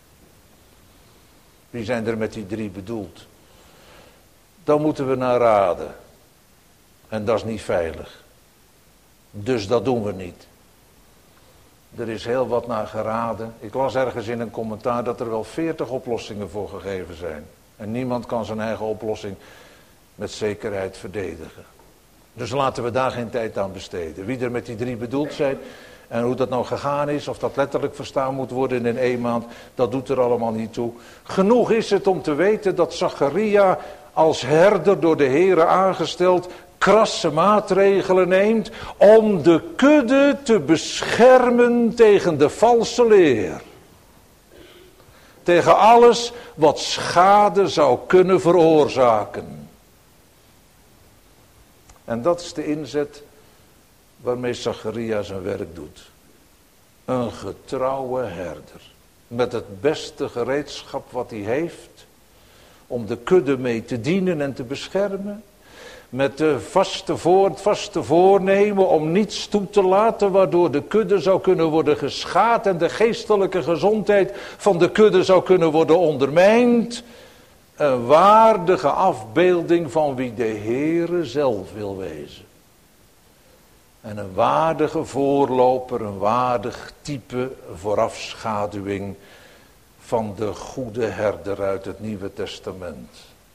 Wie zijn er met die 3 bedoeld? Dan moeten we naar raden. En dat is niet veilig. Dus dat doen we niet. Er is heel wat naar geraden. Ik las ergens in een commentaar dat er wel 40 oplossingen voor gegeven zijn. En niemand kan zijn eigen oplossing met zekerheid verdedigen. Dus laten we daar geen tijd aan besteden. Wie er met die 3 bedoeld zijn en hoe dat nou gegaan is, of dat letterlijk verstaan moet worden in 1 maand, dat doet er allemaal niet toe. Genoeg is het om te weten dat Zacharia als herder door de Heere aangesteld krasse maatregelen neemt om de kudde te beschermen tegen de valse leer. Tegen alles wat schade zou kunnen veroorzaken. En dat is de inzet waarmee Zacharia zijn werk doet. Een getrouwe herder. Met het beste gereedschap wat hij heeft. Om de kudde mee te dienen en te beschermen. Met de vaste voornemen om niets toe te laten waardoor de kudde zou kunnen worden geschaad. En de geestelijke gezondheid van de kudde zou kunnen worden ondermijnd. Een waardige afbeelding van wie de Heere zelf wil wezen. En een waardige voorloper, een waardig type voorafschaduwing van de goede herder uit het Nieuwe Testament.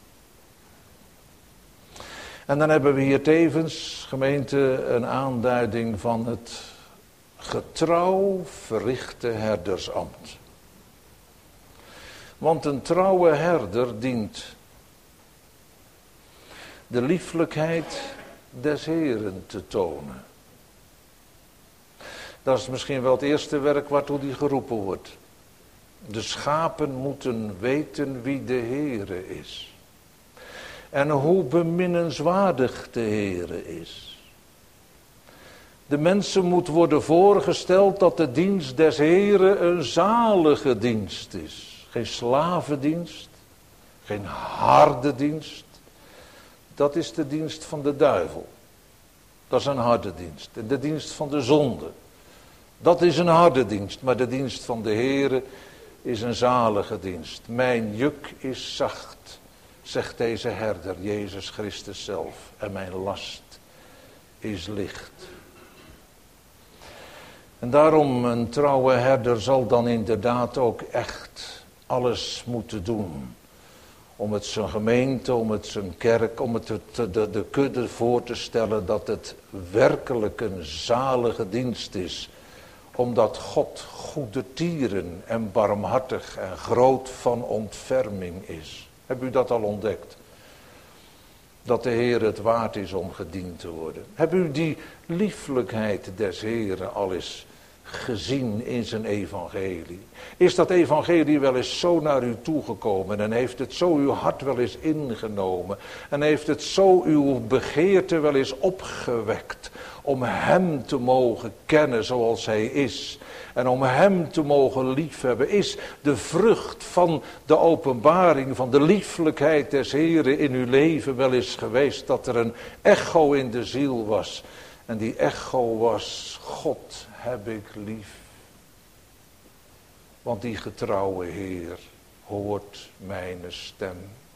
En dan hebben we hier tevens, gemeente, een aanduiding van het getrouw verrichte herdersambt. Want een trouwe herder dient de lieflijkheid des Heeren te tonen. Dat is misschien wel het eerste werk waartoe die geroepen wordt. De schapen moeten weten wie de Heere is. En hoe beminnenswaardig de Heere is. De mensen moet worden voorgesteld dat de dienst des Heeren een zalige dienst is. Geen slavendienst, geen harde dienst. Dat is de dienst van de duivel. Dat is een harde dienst. En de dienst van de zonde. Dat is een harde dienst. Maar de dienst van de Heere is een zalige dienst. Mijn juk is zacht, zegt deze herder, Jezus Christus zelf. En mijn last is licht. En daarom een trouwe herder zal dan inderdaad ook echt alles moeten doen. Om het zijn gemeente, om het zijn kerk, om het de kudde voor te stellen dat het werkelijk een zalige dienst is. Omdat God goede tieren en barmhartig en groot van ontferming is. Hebt u dat al ontdekt? Dat de Heer het waard is om gediend te worden. Hebt u die lieflijkheid des Heeren al eens gezien in zijn evangelie? Is dat evangelie wel eens zo naar u toegekomen en heeft het zo uw hart wel eens ingenomen en heeft het zo uw begeerte wel eens opgewekt om hem te mogen kennen zoals hij is en om hem te mogen liefhebben? Is de vrucht van de openbaring van de lieflijkheid des Heren in uw leven wel eens geweest dat er een echo in de ziel was en die echo was: God heb ik lief. Want die getrouwe Heer hoort mijn stem.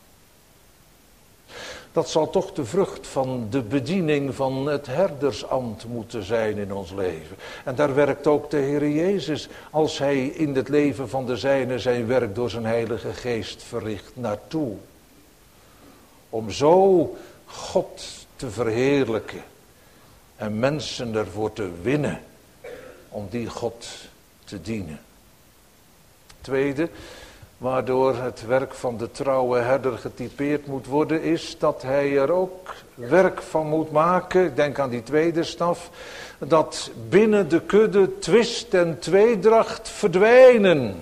Dat zal toch de vrucht van de bediening van het herdersambt moeten zijn in ons leven. En daar werkt ook de Heer Jezus, als hij in het leven van de zijnen zijn werk door zijn Heilige Geest verricht, naartoe. Om zo God te verheerlijken en mensen ervoor te winnen om die God te dienen. Tweede, waardoor het werk van de trouwe herder getypeerd moet worden, is dat hij er ook werk van moet maken, ik denk aan die tweede staf, dat binnen de kudde twist en tweedracht verdwijnen.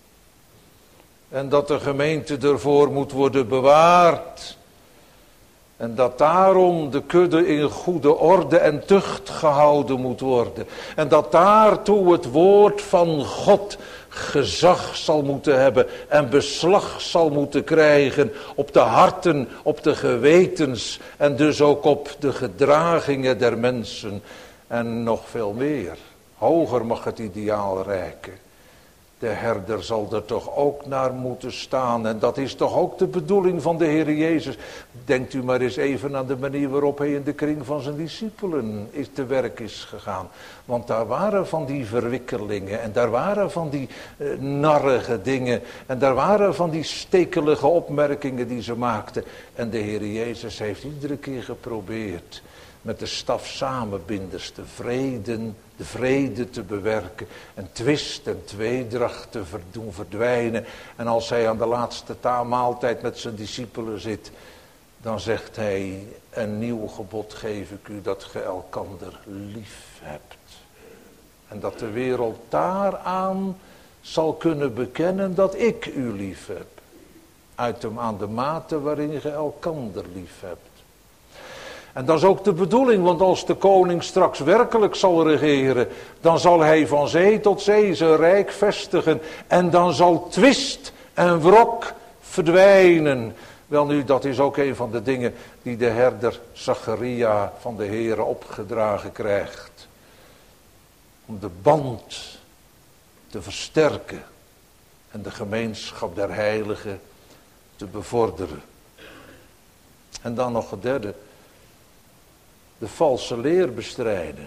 En dat de gemeente ervoor moet worden bewaard. En dat daarom de kudde in goede orde en tucht gehouden moet worden. En dat daartoe het woord van God gezag zal moeten hebben en beslag zal moeten krijgen op de harten, op de gewetens en dus ook op de gedragingen der mensen. En nog veel meer. Hoger mag het ideaal reiken. De herder zal er toch ook naar moeten staan. En dat is toch ook de bedoeling van de Heer Jezus. Denkt u maar eens even aan de manier waarop hij in de kring van zijn discipelen te werk is gegaan. Want daar waren van die verwikkelingen. En daar waren van die narrige dingen. En daar waren van die stekelige opmerkingen die ze maakten. En de Heer Jezus heeft iedere keer geprobeerd met de staf samenbinders de vrede te bewerken. En twist en tweedracht te doen verdwijnen. En als hij aan de laatste maaltijd met zijn discipelen zit, dan zegt hij: een nieuw gebod geef ik u, dat ge elkander lief hebt. En dat de wereld daaraan zal kunnen bekennen dat ik u lief heb. Uit hem aan de mate waarin ge elkander lief hebt. En dat is ook de bedoeling, want als de koning straks werkelijk zal regeren, dan zal hij van zee tot zee zijn rijk vestigen. En dan zal twist en wrok verdwijnen. Welnu, dat is ook een van de dingen die de herder Zacharia van de Heere opgedragen krijgt. Om de band te versterken en de gemeenschap der heiligen te bevorderen. En dan nog het derde. De valse leer bestrijden.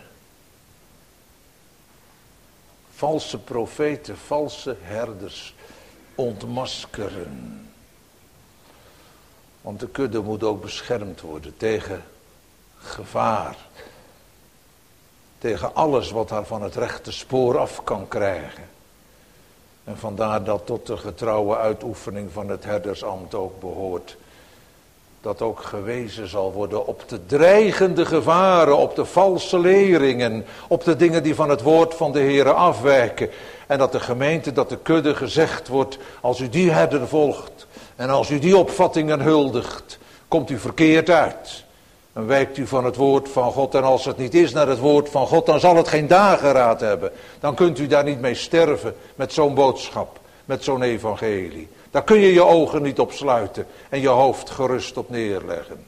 Valse profeten, valse herders ontmaskeren. Want de kudde moet ook beschermd worden tegen gevaar. Tegen alles wat haar van het rechte spoor af kan krijgen. En vandaar dat tot de getrouwe uitoefening van het herdersambt ook behoort. Dat ook gewezen zal worden op de dreigende gevaren, op de valse leringen, op de dingen die van het woord van de Heere afwijken. En dat de gemeente, dat de kudde gezegd wordt, als u die herder volgt en als u die opvattingen huldigt, komt u verkeerd uit. Dan wijkt u van het woord van God en als het niet is naar het woord van God, dan zal het geen dageraad hebben. Dan kunt u daar niet mee sterven met zo'n boodschap, met zo'n evangelie. Daar kun je je ogen niet op sluiten en je hoofd gerust op neerleggen.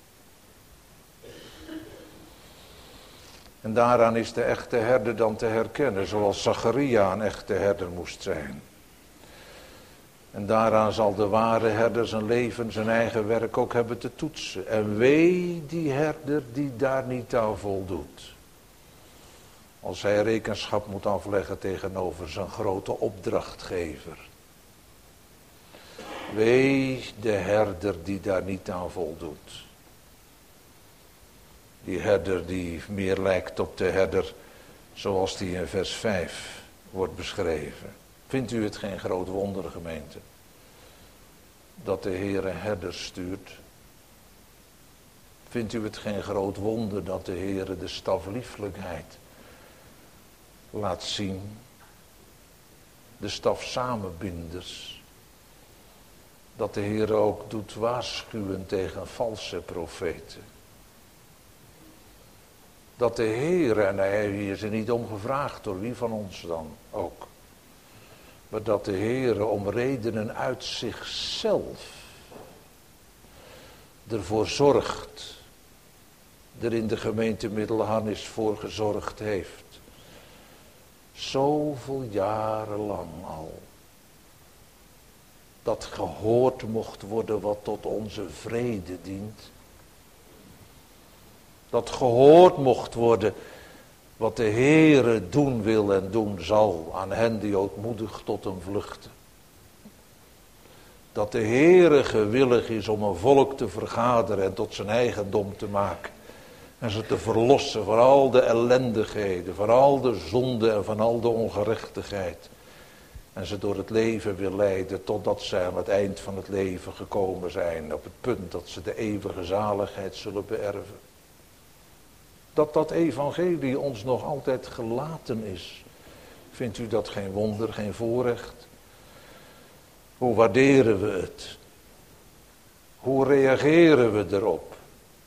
En daaraan is de echte herder dan te herkennen, zoals Zacharia een echte herder moest zijn. En daaraan zal de ware herder zijn leven, zijn eigen werk ook hebben te toetsen. En wee die herder die daar niet aan voldoet. Als hij rekenschap moet afleggen tegenover zijn grote opdrachtgever. Wee de herder die daar niet aan voldoet. Die herder die meer lijkt op de herder zoals die in vers 5 wordt beschreven. Vindt u het geen groot wonder, gemeente? Dat de Heere herders stuurt. Vindt u het geen groot wonder dat de Heere de staflieflijkheid laat zien? De stafsamenbinders. Dat de Heere ook doet waarschuwen tegen valse profeten. Dat de Heere, en hij is er niet om gevraagd door wie van ons dan ook. Maar dat de Heere om redenen uit zichzelf ervoor zorgt. Er in de gemeente Middelharnis voor gezorgd heeft. Zoveel jaren lang al. Dat gehoord mocht worden wat tot onze vrede dient. Dat gehoord mocht worden wat de Heere doen wil en doen zal aan hen die ootmoedig tot hem vluchten. Dat de Heere gewillig is om een volk te vergaderen en tot zijn eigendom te maken. En ze te verlossen van al de ellendigheden, van al de zonde en van al de ongerechtigheid. En ze door het leven wil leiden totdat zij aan het eind van het leven gekomen zijn. Op het punt dat ze de eeuwige zaligheid zullen beërven. Dat evangelie ons nog altijd gelaten is. Vindt u dat geen wonder, geen voorrecht? Hoe waarderen we het? Hoe reageren we erop?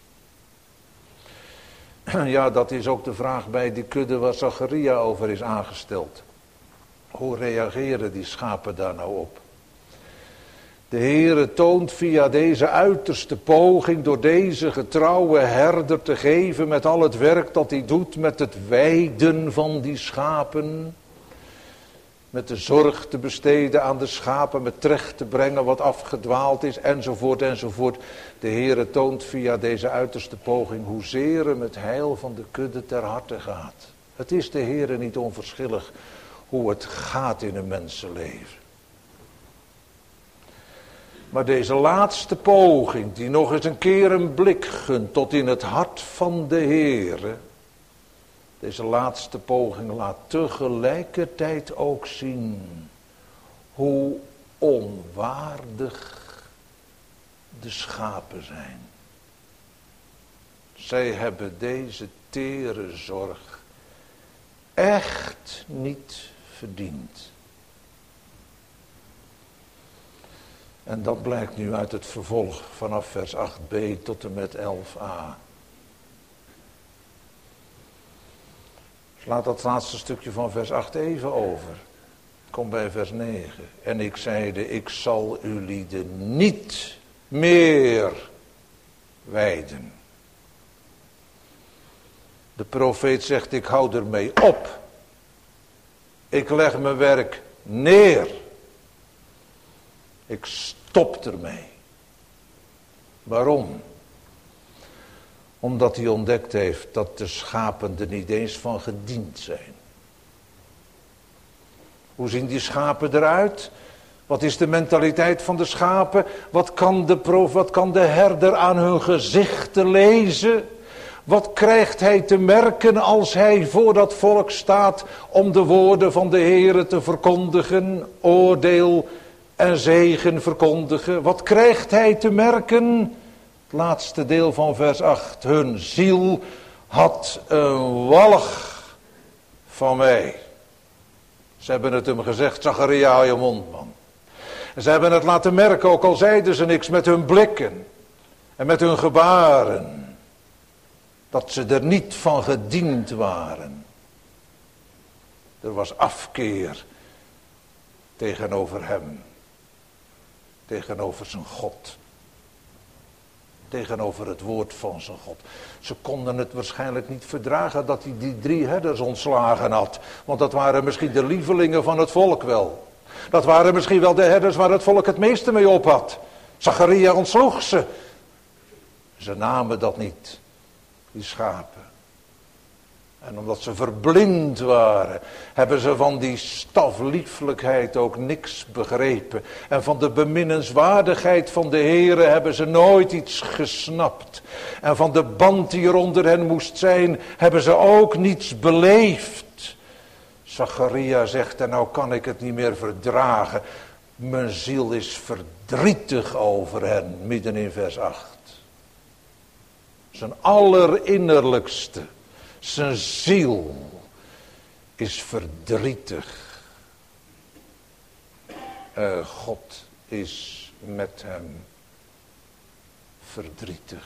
Ja, dat is ook de vraag bij die kudde waar Zacharia over is aangesteld. Hoe reageren die schapen daar nou op? De Heere toont via deze uiterste poging door deze getrouwe herder te geven met al het werk dat hij doet, met het weiden van die schapen, met de zorg te besteden aan de schapen, met terecht te brengen wat afgedwaald is, enzovoort, enzovoort. De Heere toont via deze uiterste poging hoezeer hem het heil van de kudde ter harte gaat. Het is de Heere niet onverschillig hoe het gaat in een mensenleven. Maar deze laatste poging, die nog eens een keer een blik gunt tot in het hart van de Heere. Deze laatste poging laat tegelijkertijd ook zien hoe onwaardig de schapen zijn. Zij hebben deze tere zorg echt niet verdiend. En dat blijkt nu uit het vervolg vanaf vers 8b tot en met 11a. Laat dat laatste stukje van vers 8 even over. Kom bij vers 9. En ik zeide, ik zal u lieden niet meer wijden. De profeet zegt, ik hou ermee op. Ik leg mijn werk neer. Ik stop ermee. Waarom? Omdat hij ontdekt heeft dat de schapen er niet eens van gediend zijn. Hoe zien die schapen eruit? Wat is de mentaliteit van de schapen? Wat kan de herder aan hun gezichten lezen? Wat krijgt hij te merken als hij voor dat volk staat om de woorden van de Heere te verkondigen, oordeel en zegen verkondigen? Wat krijgt hij te merken? Het laatste deel van vers 8. Hun ziel had een walg van mij. Ze hebben het hem gezegd, Zacharia, hou je mond, man. En ze hebben het laten merken, ook al zeiden ze niks, met hun blikken en met hun gebaren. Dat ze er niet van gediend waren. Er was afkeer tegenover hem. Tegenover zijn God. Tegenover het woord van zijn God. Ze konden het waarschijnlijk niet verdragen dat hij die 3 herders ontslagen had. Want dat waren misschien de lievelingen van het volk wel. Dat waren misschien wel de herders waar het volk het meeste mee op had. Zacharia ontsloeg ze. Ze namen dat niet. Die schapen. En omdat ze verblind waren, hebben ze van die staflieflijkheid ook niks begrepen. En van de beminnenswaardigheid van de Heere hebben ze nooit iets gesnapt. En van de band die er onder hen moest zijn, hebben ze ook niets beleefd. Zacharia zegt, en nou kan ik het niet meer verdragen. Mijn ziel is verdrietig over hen, midden in vers 8. Zijn allerinnerlijkste. Zijn ziel is verdrietig. God is met hem verdrietig.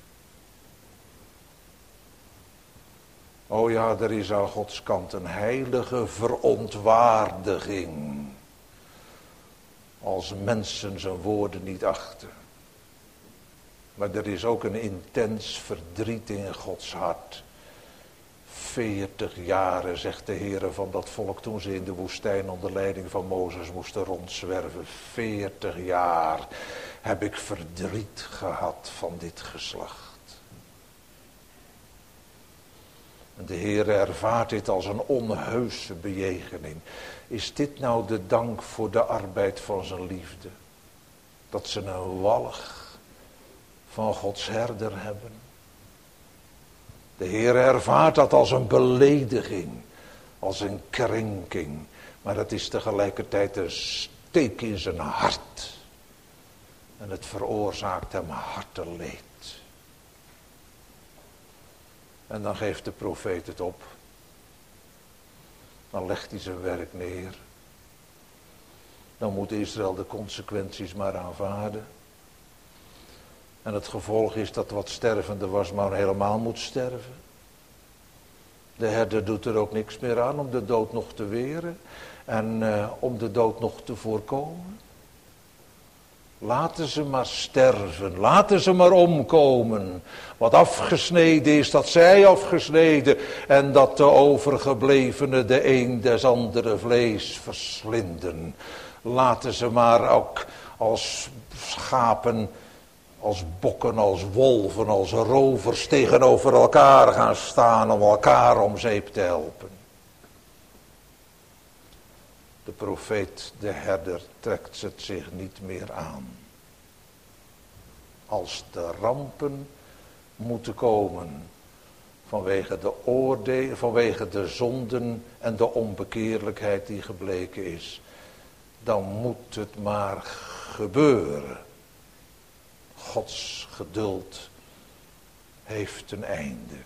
Oh ja, er is aan Gods kant een heilige verontwaardiging. Als mensen zijn woorden niet achten. Maar er is ook een intens verdriet in Gods hart. 40 jaren, zegt de Heere van dat volk toen ze in de woestijn onder leiding van Mozes moesten rondzwerven. 40 jaar heb ik verdriet gehad van dit geslacht. En de Heere ervaart dit als een onheuse bejegening. Is dit nou de dank voor de arbeid van zijn liefde? Dat ze een walg van Gods herder hebben? De Heer ervaart dat als een belediging, als een krenking. Maar het is tegelijkertijd een steek in zijn hart. En het veroorzaakt hem harteleed. En dan geeft de profeet het op. Dan legt hij zijn werk neer. Dan moet Israël de consequenties maar aanvaarden. En het gevolg is dat wat stervende was, maar helemaal moet sterven. De herder doet er ook niks meer aan om de dood nog te weren. En om de dood nog te voorkomen. Laten ze maar sterven. Laten ze maar omkomen. Wat afgesneden is, dat zij afgesneden. En dat de overgeblevenen de een des andere vlees verslinden. Laten ze maar ook als schapen, als bokken, als wolven, als rovers tegenover elkaar gaan staan om elkaar om zeep te helpen. De profeet, de herder, trekt het zich niet meer aan. Als de rampen moeten komen vanwege de zonden en de onbekeerlijkheid die gebleken is, dan moet het maar gebeuren. Gods geduld heeft een einde.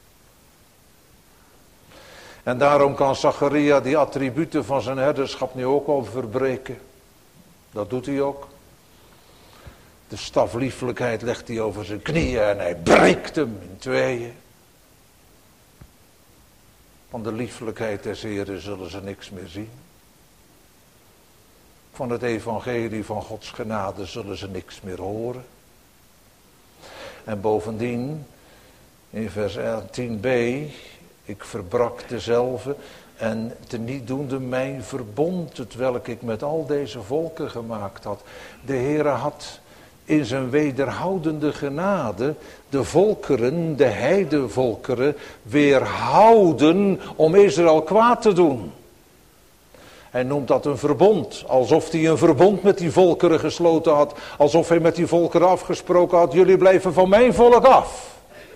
En daarom kan Zacharia die attributen van zijn herderschap nu ook al verbreken. Dat doet hij ook. De staflieflijkheid legt hij over zijn knieën en hij breekt hem in tweeën. Van de lieflijkheid des Heren zullen ze niks meer zien. Van het evangelie van Gods genade zullen ze niks meer horen. En bovendien, in vers 10b, ik verbrak dezelve en tenietdoende mijn verbond, hetwelk ik met al deze volken gemaakt had. De Heere had in zijn wederhoudende genade de volkeren, de heidevolkeren, weerhouden om Israël kwaad te doen. Hij noemt dat een verbond, alsof hij een verbond met die volkeren gesloten had. Alsof hij met die volkeren afgesproken had, jullie blijven van mijn volk af.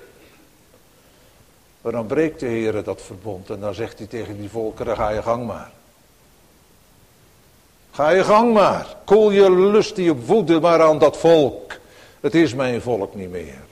Maar dan breekt de Heer dat verbond en dan zegt hij tegen die volkeren, ga je gang maar. Ga je gang maar, koel je lust, die op woede maar aan dat volk. Het is mijn volk niet meer.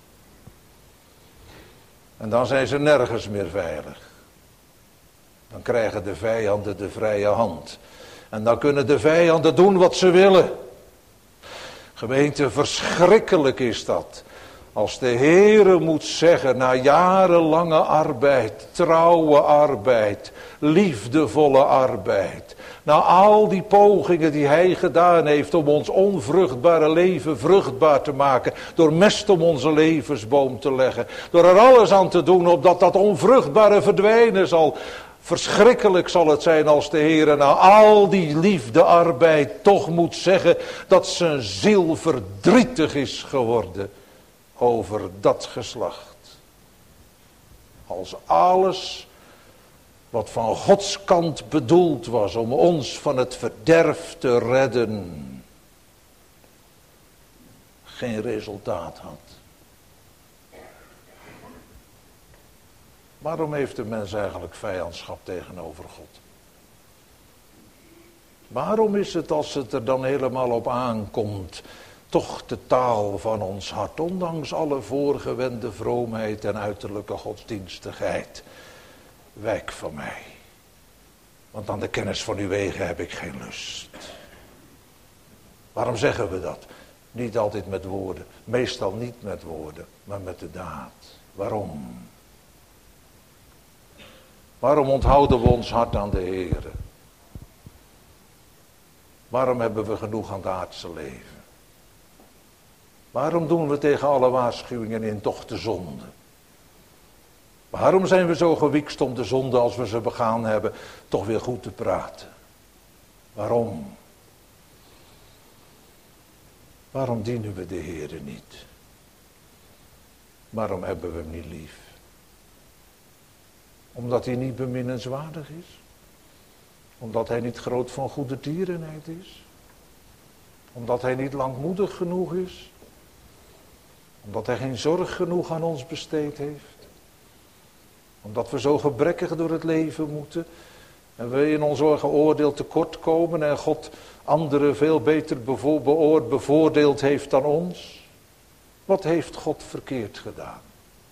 En dan zijn ze nergens meer veilig. Dan krijgen de vijanden de vrije hand. En dan kunnen de vijanden doen wat ze willen. Gemeente, verschrikkelijk is dat. Als de Heere moet zeggen, na jarenlange arbeid, trouwe arbeid, liefdevolle arbeid, na al die pogingen die hij gedaan heeft om ons onvruchtbare leven vruchtbaar te maken, door mest om onze levensboom te leggen, door er alles aan te doen opdat dat onvruchtbare verdwijnen zal. Verschrikkelijk zal het zijn als de Heere na al die liefdearbeid toch moet zeggen dat zijn ziel verdrietig is geworden over dat geslacht. Als alles wat van Gods kant bedoeld was om ons van het verderf te redden, geen resultaat had. Waarom heeft de mens eigenlijk vijandschap tegenover God? Waarom is het, als het er dan helemaal op aankomt, toch de taal van ons hart, ondanks alle voorgewende vroomheid en uiterlijke godsdienstigheid? Wijk van mij, want aan de kennis van uw wegen heb ik geen lust. Waarom zeggen we dat? Niet altijd met woorden, meestal niet met woorden, maar met de daad. Waarom? Waarom onthouden we ons hart aan de Heere? Waarom hebben we genoeg aan het aardse leven? Waarom doen we tegen alle waarschuwingen in toch de zonde? Waarom zijn we zo gewiekst om de zonde als we ze begaan hebben toch weer goed te praten? Waarom? Waarom dienen we de Heere niet? Waarom hebben we hem niet lief? Omdat hij niet beminnenswaardig is? Omdat hij niet groot van goede tierenheid is? Omdat hij niet langmoedig genoeg is? Omdat hij geen zorg genoeg aan ons besteed heeft? Omdat we zo gebrekkig door het leven moeten en we in ons eigen oordeel tekort komen en God anderen veel beter bevoordeeld heeft dan ons? Wat heeft God verkeerd gedaan?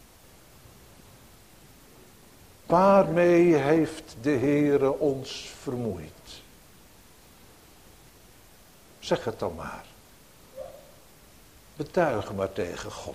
Waarmee heeft de Heere ons vermoeid? Zeg het dan maar. Betuig maar tegen God.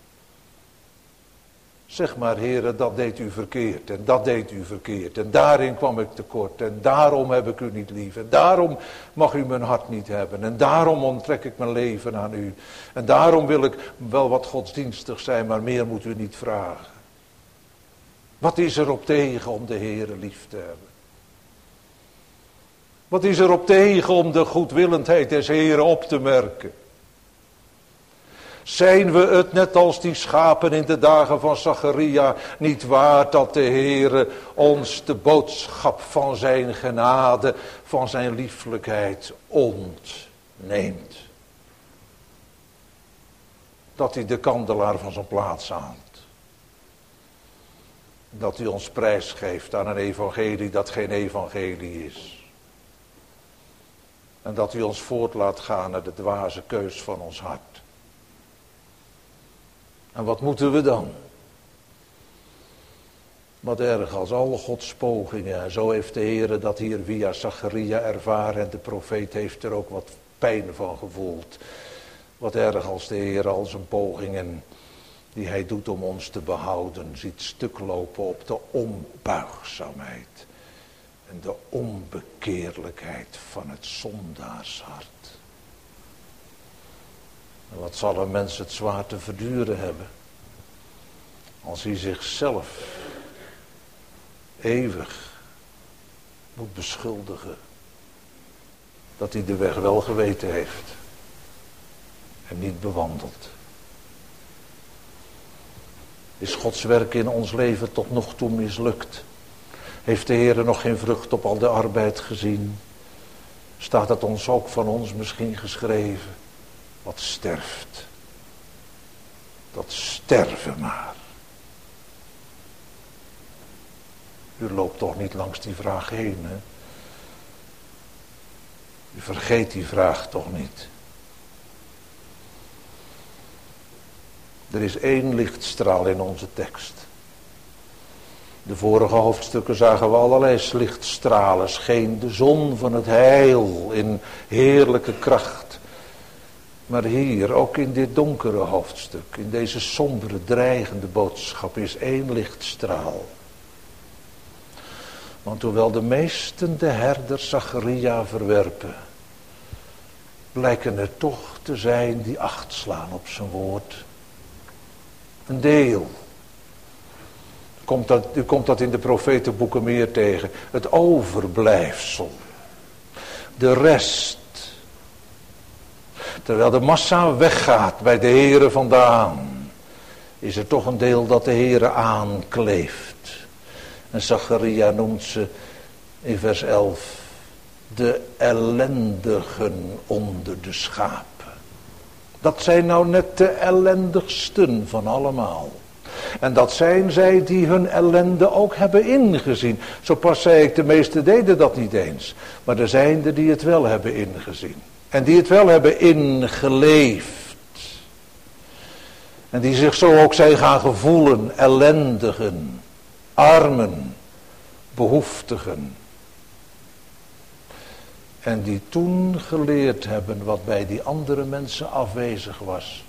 Zeg maar, Heere, dat deed u verkeerd en dat deed u verkeerd en daarin kwam ik tekort en daarom heb ik u niet lief en daarom mag u mijn hart niet hebben en daarom onttrek ik mijn leven aan u en daarom wil ik wel wat godsdienstig zijn, maar meer moet u niet vragen. Wat is er op tegen om de Heere lief te hebben? Wat is er op tegen om de goedwillendheid des Heeren op te merken? Zijn we het net als die schapen in de dagen van Zacharia niet waard dat de Heere ons de boodschap van zijn genade, van zijn lieflijkheid ontneemt? Dat hij de kandelaar van zijn plaats haalt. Dat hij ons prijsgeeft aan een evangelie dat geen evangelie is. En dat hij ons voort laat gaan naar de dwaze keus van ons hart. En wat moeten we dan? Wat erg als alle Gods pogingen. En zo heeft de Heere dat hier via Zacharia ervaren. En de profeet heeft er ook wat pijn van gevoeld. Wat erg als de Heere al zijn pogingen die hij doet om ons te behouden, ziet stuk lopen op de onbuigzaamheid en de onbekeerlijkheid van het zondaarshart. En wat zal een mens het zwaar te verduren hebben, als hij zichzelf eeuwig moet beschuldigen dat hij de weg wel geweten heeft en niet bewandelt. Is Gods werk in ons leven tot nog toe mislukt? Heeft de Heer nog geen vrucht op al de arbeid gezien? Staat het ons ook van ons misschien geschreven? Wat sterft, dat sterven maar. U loopt toch niet langs die vraag heen, hè? U vergeet die vraag toch niet? Er is één lichtstraal in onze tekst. De vorige hoofdstukken zagen we allerlei lichtstralen. Scheen de zon van het heil in heerlijke kracht. Maar hier, ook in dit donkere hoofdstuk, in deze sombere, dreigende boodschap, is één lichtstraal. Want hoewel de meesten de herder Zacharia verwerpen, blijken er toch te zijn die acht slaan op zijn woord. Een deel. U komt dat in de profetenboeken meer tegen. Het overblijfsel. De rest. Terwijl de massa weggaat bij de Here vandaan, is er toch een deel dat de Here aankleeft. En Zacharia noemt ze in vers 11 de ellendigen onder de schapen. Dat zijn nou net de ellendigsten van allemaal. En dat zijn zij die hun ellende ook hebben ingezien. Zo pas zei ik, de meesten deden dat niet eens. Maar er zijn er die het wel hebben ingezien. En die het wel hebben ingeleefd. En die zich zo ook zijn gaan gevoelen, ellendigen, armen, behoeftigen. En die toen geleerd hebben wat bij die andere mensen afwezig was.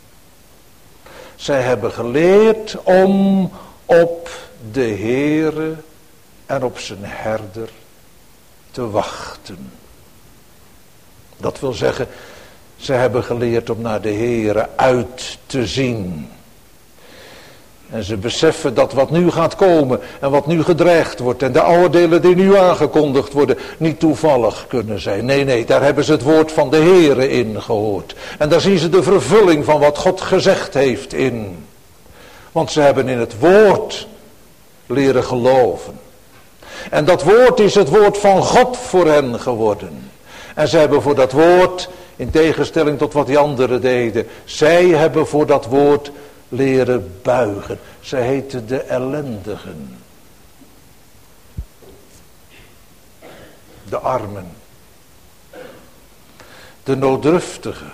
Zij hebben geleerd om op de Heere en op zijn herder te wachten. Dat wil zeggen, zij hebben geleerd om naar de Heere uit te zien. En ze beseffen dat wat nu gaat komen en wat nu gedreigd wordt en de oordelen die nu aangekondigd worden niet toevallig kunnen zijn. Nee, daar hebben ze het woord van de Heere in gehoord. En daar zien ze de vervulling van wat God gezegd heeft in. Want ze hebben in het woord leren geloven. En dat woord is het woord van God voor hen geworden. En ze hebben voor dat woord, in tegenstelling tot wat die anderen deden, zij hebben voor dat woord leren buigen. Zij heten de ellendigen. De armen. De nooddruftigen.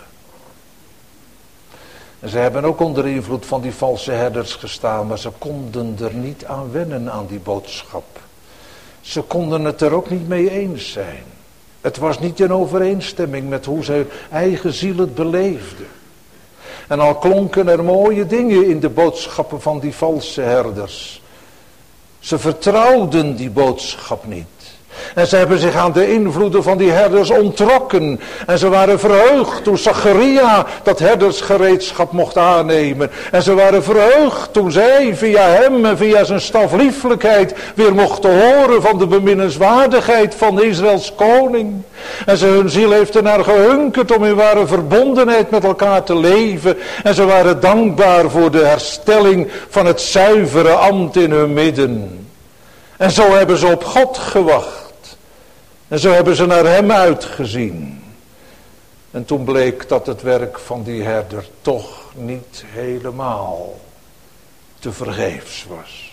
En ze hebben ook onder invloed van die valse herders gestaan, maar ze konden er niet aan wennen aan die boodschap. Ze konden het er ook niet mee eens zijn. Het was niet in overeenstemming met hoe ze hun eigen ziel het beleefden. En al klonken er mooie dingen in de boodschappen van die valse herders. Ze vertrouwden die boodschap niet. En ze hebben zich aan de invloeden van die herders onttrokken. En ze waren verheugd toen Zacharia dat herdersgereedschap mocht aannemen. En ze waren verheugd toen zij via hem en via zijn staflieflijkheid weer mochten horen van de beminnenswaardigheid van Israëls koning. En hun ziel heeft ernaar gehunkerd om in ware verbondenheid met elkaar te leven. En ze waren dankbaar voor de herstelling van het zuivere ambt in hun midden. En zo hebben ze op God gewacht. En zo hebben ze naar hem uitgezien. En toen bleek dat het werk van die herder toch niet helemaal te vergeefs was.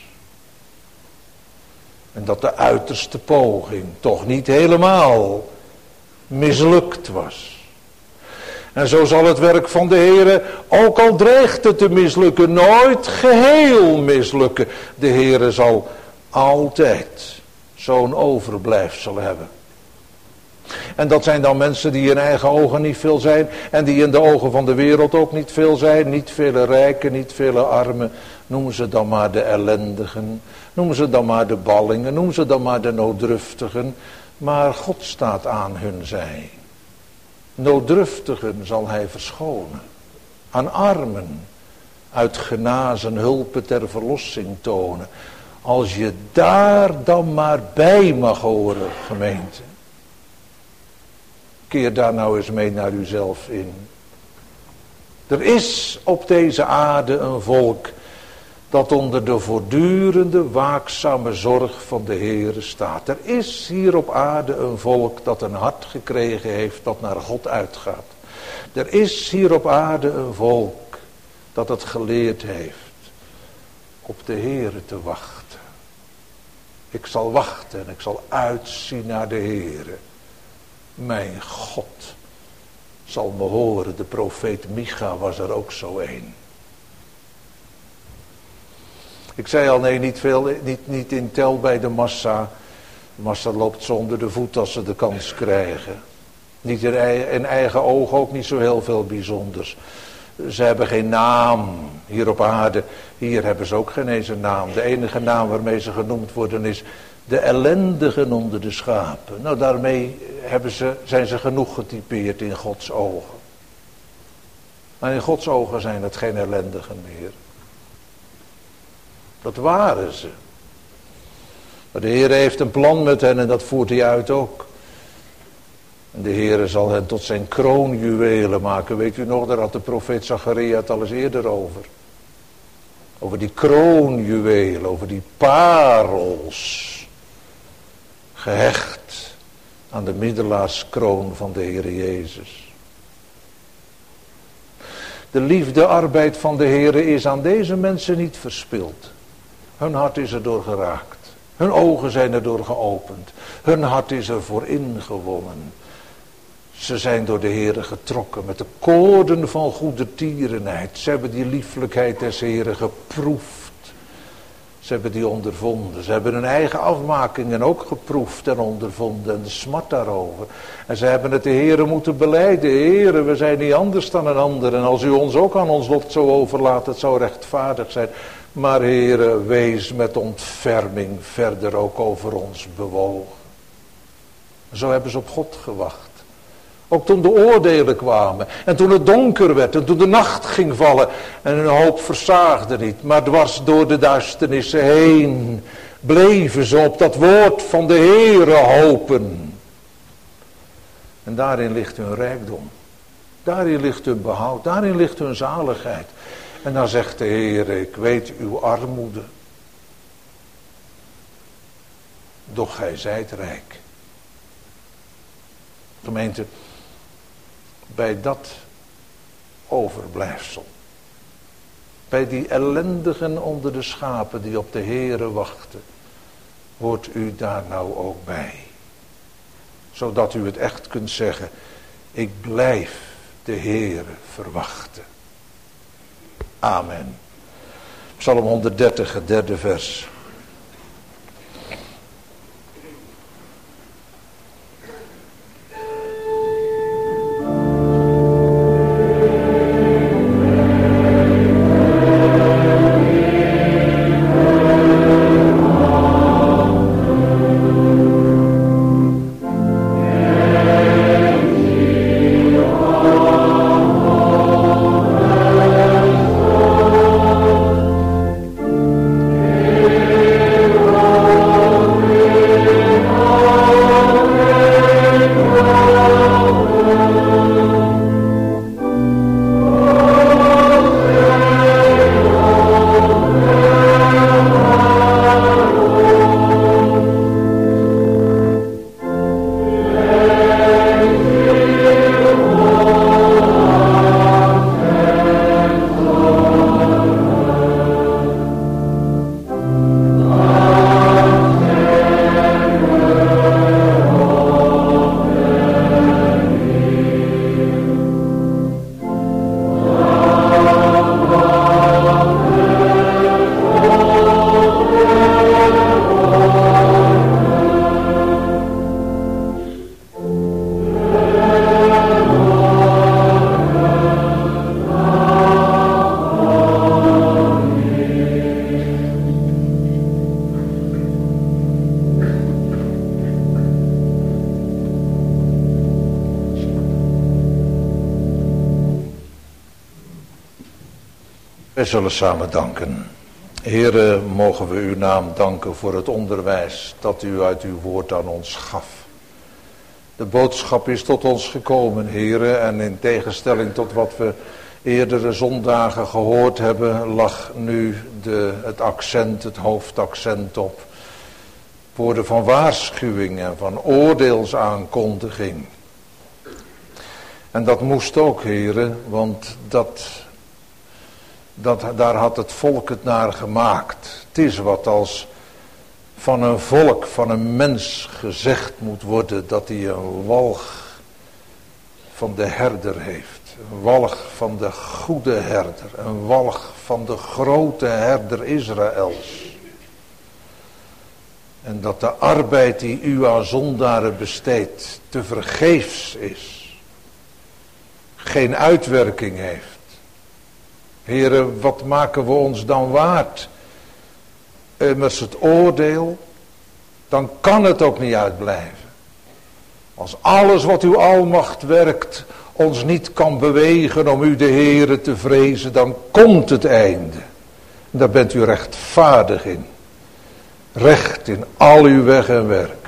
En dat de uiterste poging toch niet helemaal mislukt was. En zo zal het werk van de Heere, ook al dreigt het te mislukken, nooit geheel mislukken. De Heere zal altijd zo'n overblijfsel hebben. En dat zijn dan mensen die in eigen ogen niet veel zijn. En die in de ogen van de wereld ook niet veel zijn. Niet vele rijken, niet vele armen. Noem ze dan maar de ellendigen. Noem ze dan maar de ballingen. Noem ze dan maar de nooddruftigen. Maar God staat aan hun zij. Nooddruftigen zal hij verschonen. Aan armen uit genazen hulpen ter verlossing tonen. Als je daar dan maar bij mag horen, gemeente. Keer daar nou eens mee naar uzelf in. Er is op deze aarde een volk dat onder de voortdurende waakzame zorg van de Heere staat. Er is hier op aarde een volk dat een hart gekregen heeft dat naar God uitgaat. Er is hier op aarde een volk dat het geleerd heeft op de Heere te wachten. Ik zal wachten en ik zal uitzien naar de Heere. Mijn God zal me horen. De profeet Micha was er ook zo een. Ik zei al, nee, niet in tel bij de massa. De massa loopt ze onder de voet als ze de kans krijgen. Niet in eigen ogen ook niet zo heel veel bijzonders. Ze hebben geen naam hier op aarde. Hier hebben ze ook geen eens een naam. De enige naam waarmee ze genoemd worden is de ellendigen onder de schapen. Nou, daarmee zijn ze genoeg getypeerd in Gods ogen. Maar in Gods ogen zijn het geen ellendigen meer. Dat waren ze. Maar de Heer heeft een plan met hen en dat voert hij uit ook. En de Heer zal hen tot zijn kroonjuwelen maken. Weet u nog, daar had de profeet Zacharia het al eens eerder over. Over die kroonjuwelen, over die parels. Gehecht aan de middelaarskroon van de Heer Jezus. De liefdearbeid van de Heer is aan deze mensen niet verspild. Hun hart is erdoor geraakt. Hun ogen zijn erdoor geopend. Hun hart is ervoor ingewonnen. Ze zijn door de Heere getrokken met de koorden van goedertierenheid. Ze hebben die lieflijkheid des Heeren geproefd. Ze hebben die ondervonden. Ze hebben hun eigen afmakingen ook geproefd en ondervonden. En de smart daarover. En ze hebben het de Heere moeten belijden. Heere, we zijn niet anders dan een ander. En als u ons ook aan ons lot zo overlaat, het zou rechtvaardig zijn. Maar Heere, wees met ontferming verder ook over ons bewogen. Zo hebben ze op God gewacht. Ook toen de oordelen kwamen. En toen het donker werd. En toen de nacht ging vallen. En hun hoop versaagde niet. Maar dwars door de duisternissen heen bleven ze op dat woord van de Heere hopen. En daarin ligt hun rijkdom. Daarin ligt hun behoud. Daarin ligt hun zaligheid. En dan zegt de Heere, ik weet uw armoede. Doch gij zijt rijk. Gemeente, bij dat overblijfsel. Bij die ellendigen onder de schapen die op de Heere wachten. Hoort u daar nou ook bij. Zodat u het echt kunt zeggen. Ik blijf de Heere verwachten. Amen. Psalm 130, het derde vers. Wij zullen samen danken. Heere, mogen we uw naam danken voor het onderwijs dat u uit uw woord aan ons gaf. De boodschap is tot ons gekomen, Heere, en in tegenstelling tot wat we eerdere zondagen gehoord hebben, lag nu het hoofdaccent op woorden van waarschuwing en van oordeelsaankondiging. En dat moest ook, Heere, want daar had het volk het naar gemaakt. Het is wat als van een volk, van een mens gezegd moet worden dat hij een walg van de herder heeft. Een walg van de goede herder. Een walg van de grote herder Israëls. En dat de arbeid die u aan zondaren besteedt te vergeefs is. Geen uitwerking heeft. Heren, wat maken we ons dan waard? Immers het oordeel, dan kan het ook niet uitblijven. Als alles wat uw almacht werkt ons niet kan bewegen om u de Heere te vrezen, dan komt het einde. Daar bent u rechtvaardig in. Recht in al uw weg en werk.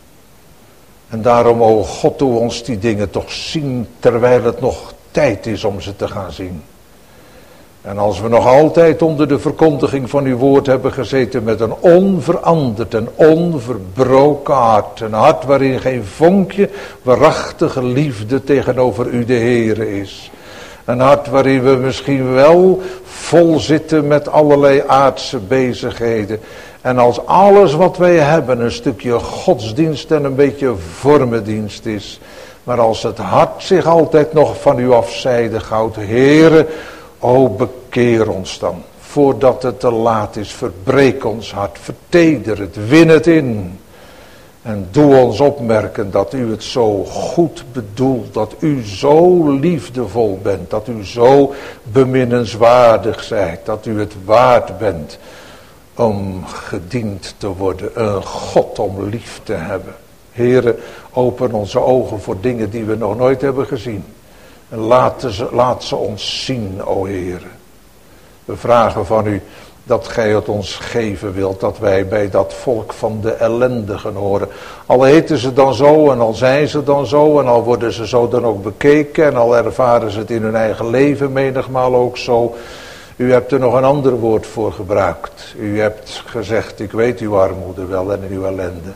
En daarom, o God, doe ons die dingen toch zien terwijl het nog tijd is om ze te gaan zien. En als we nog altijd onder de verkondiging van uw woord hebben gezeten met een onveranderd en onverbroken hart. Een hart waarin geen vonkje waarachtige liefde tegenover u de Heere is. Een hart waarin we misschien wel vol zitten met allerlei aardse bezigheden. En als alles wat wij hebben een stukje godsdienst en een beetje vormendienst is. Maar als het hart zich altijd nog van u afzijdig houdt, Heere, o, bekeer ons dan, voordat het te laat is. Verbreek ons hart, verteder het, win het in. En doe ons opmerken dat u het zo goed bedoelt, dat u zo liefdevol bent, dat u zo beminnenswaardig zijt, dat u het waard bent om gediend te worden, een God om lief te hebben. Heere, open onze ogen voor dingen die we nog nooit hebben gezien. En laat ze ons zien, o Heere. We vragen van u dat gij het ons geven wilt, dat wij bij dat volk van de ellendigen horen. Al heten ze dan zo en al zijn ze dan zo en al worden ze zo dan ook bekeken en al ervaren ze het in hun eigen leven menigmaal ook zo. U hebt er nog een ander woord voor gebruikt. U hebt gezegd, ik weet uw armoede wel en uw ellende.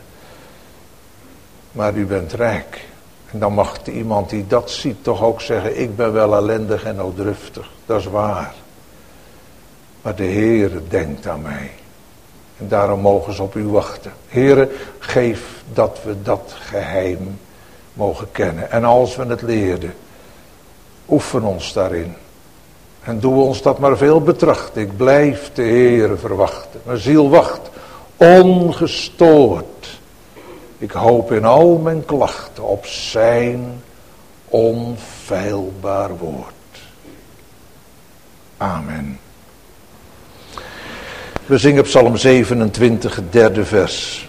Maar u bent rijk. En dan mag iemand die dat ziet toch ook zeggen, ik ben wel ellendig en nooddruftig. Dat is waar. Maar de Heere denkt aan mij. En daarom mogen ze op u wachten. Heere, geef dat we dat geheim mogen kennen. En als we het leerden, oefen ons daarin. En doe ons dat maar veel betrachten. Ik blijf de Heere verwachten. Mijn ziel wacht ongestoord. Ik hoop in al mijn klachten op zijn onfeilbaar woord. Amen. We zingen Psalm 27, het derde vers.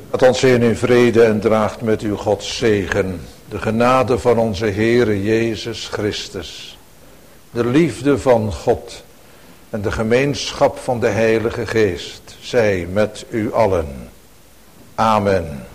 Laat ons heen in vrede en draagt met u Gods zegen, de genade van onze Heere Jezus Christus, de liefde van God en de gemeenschap van de Heilige Geest, zij met u allen. Amen.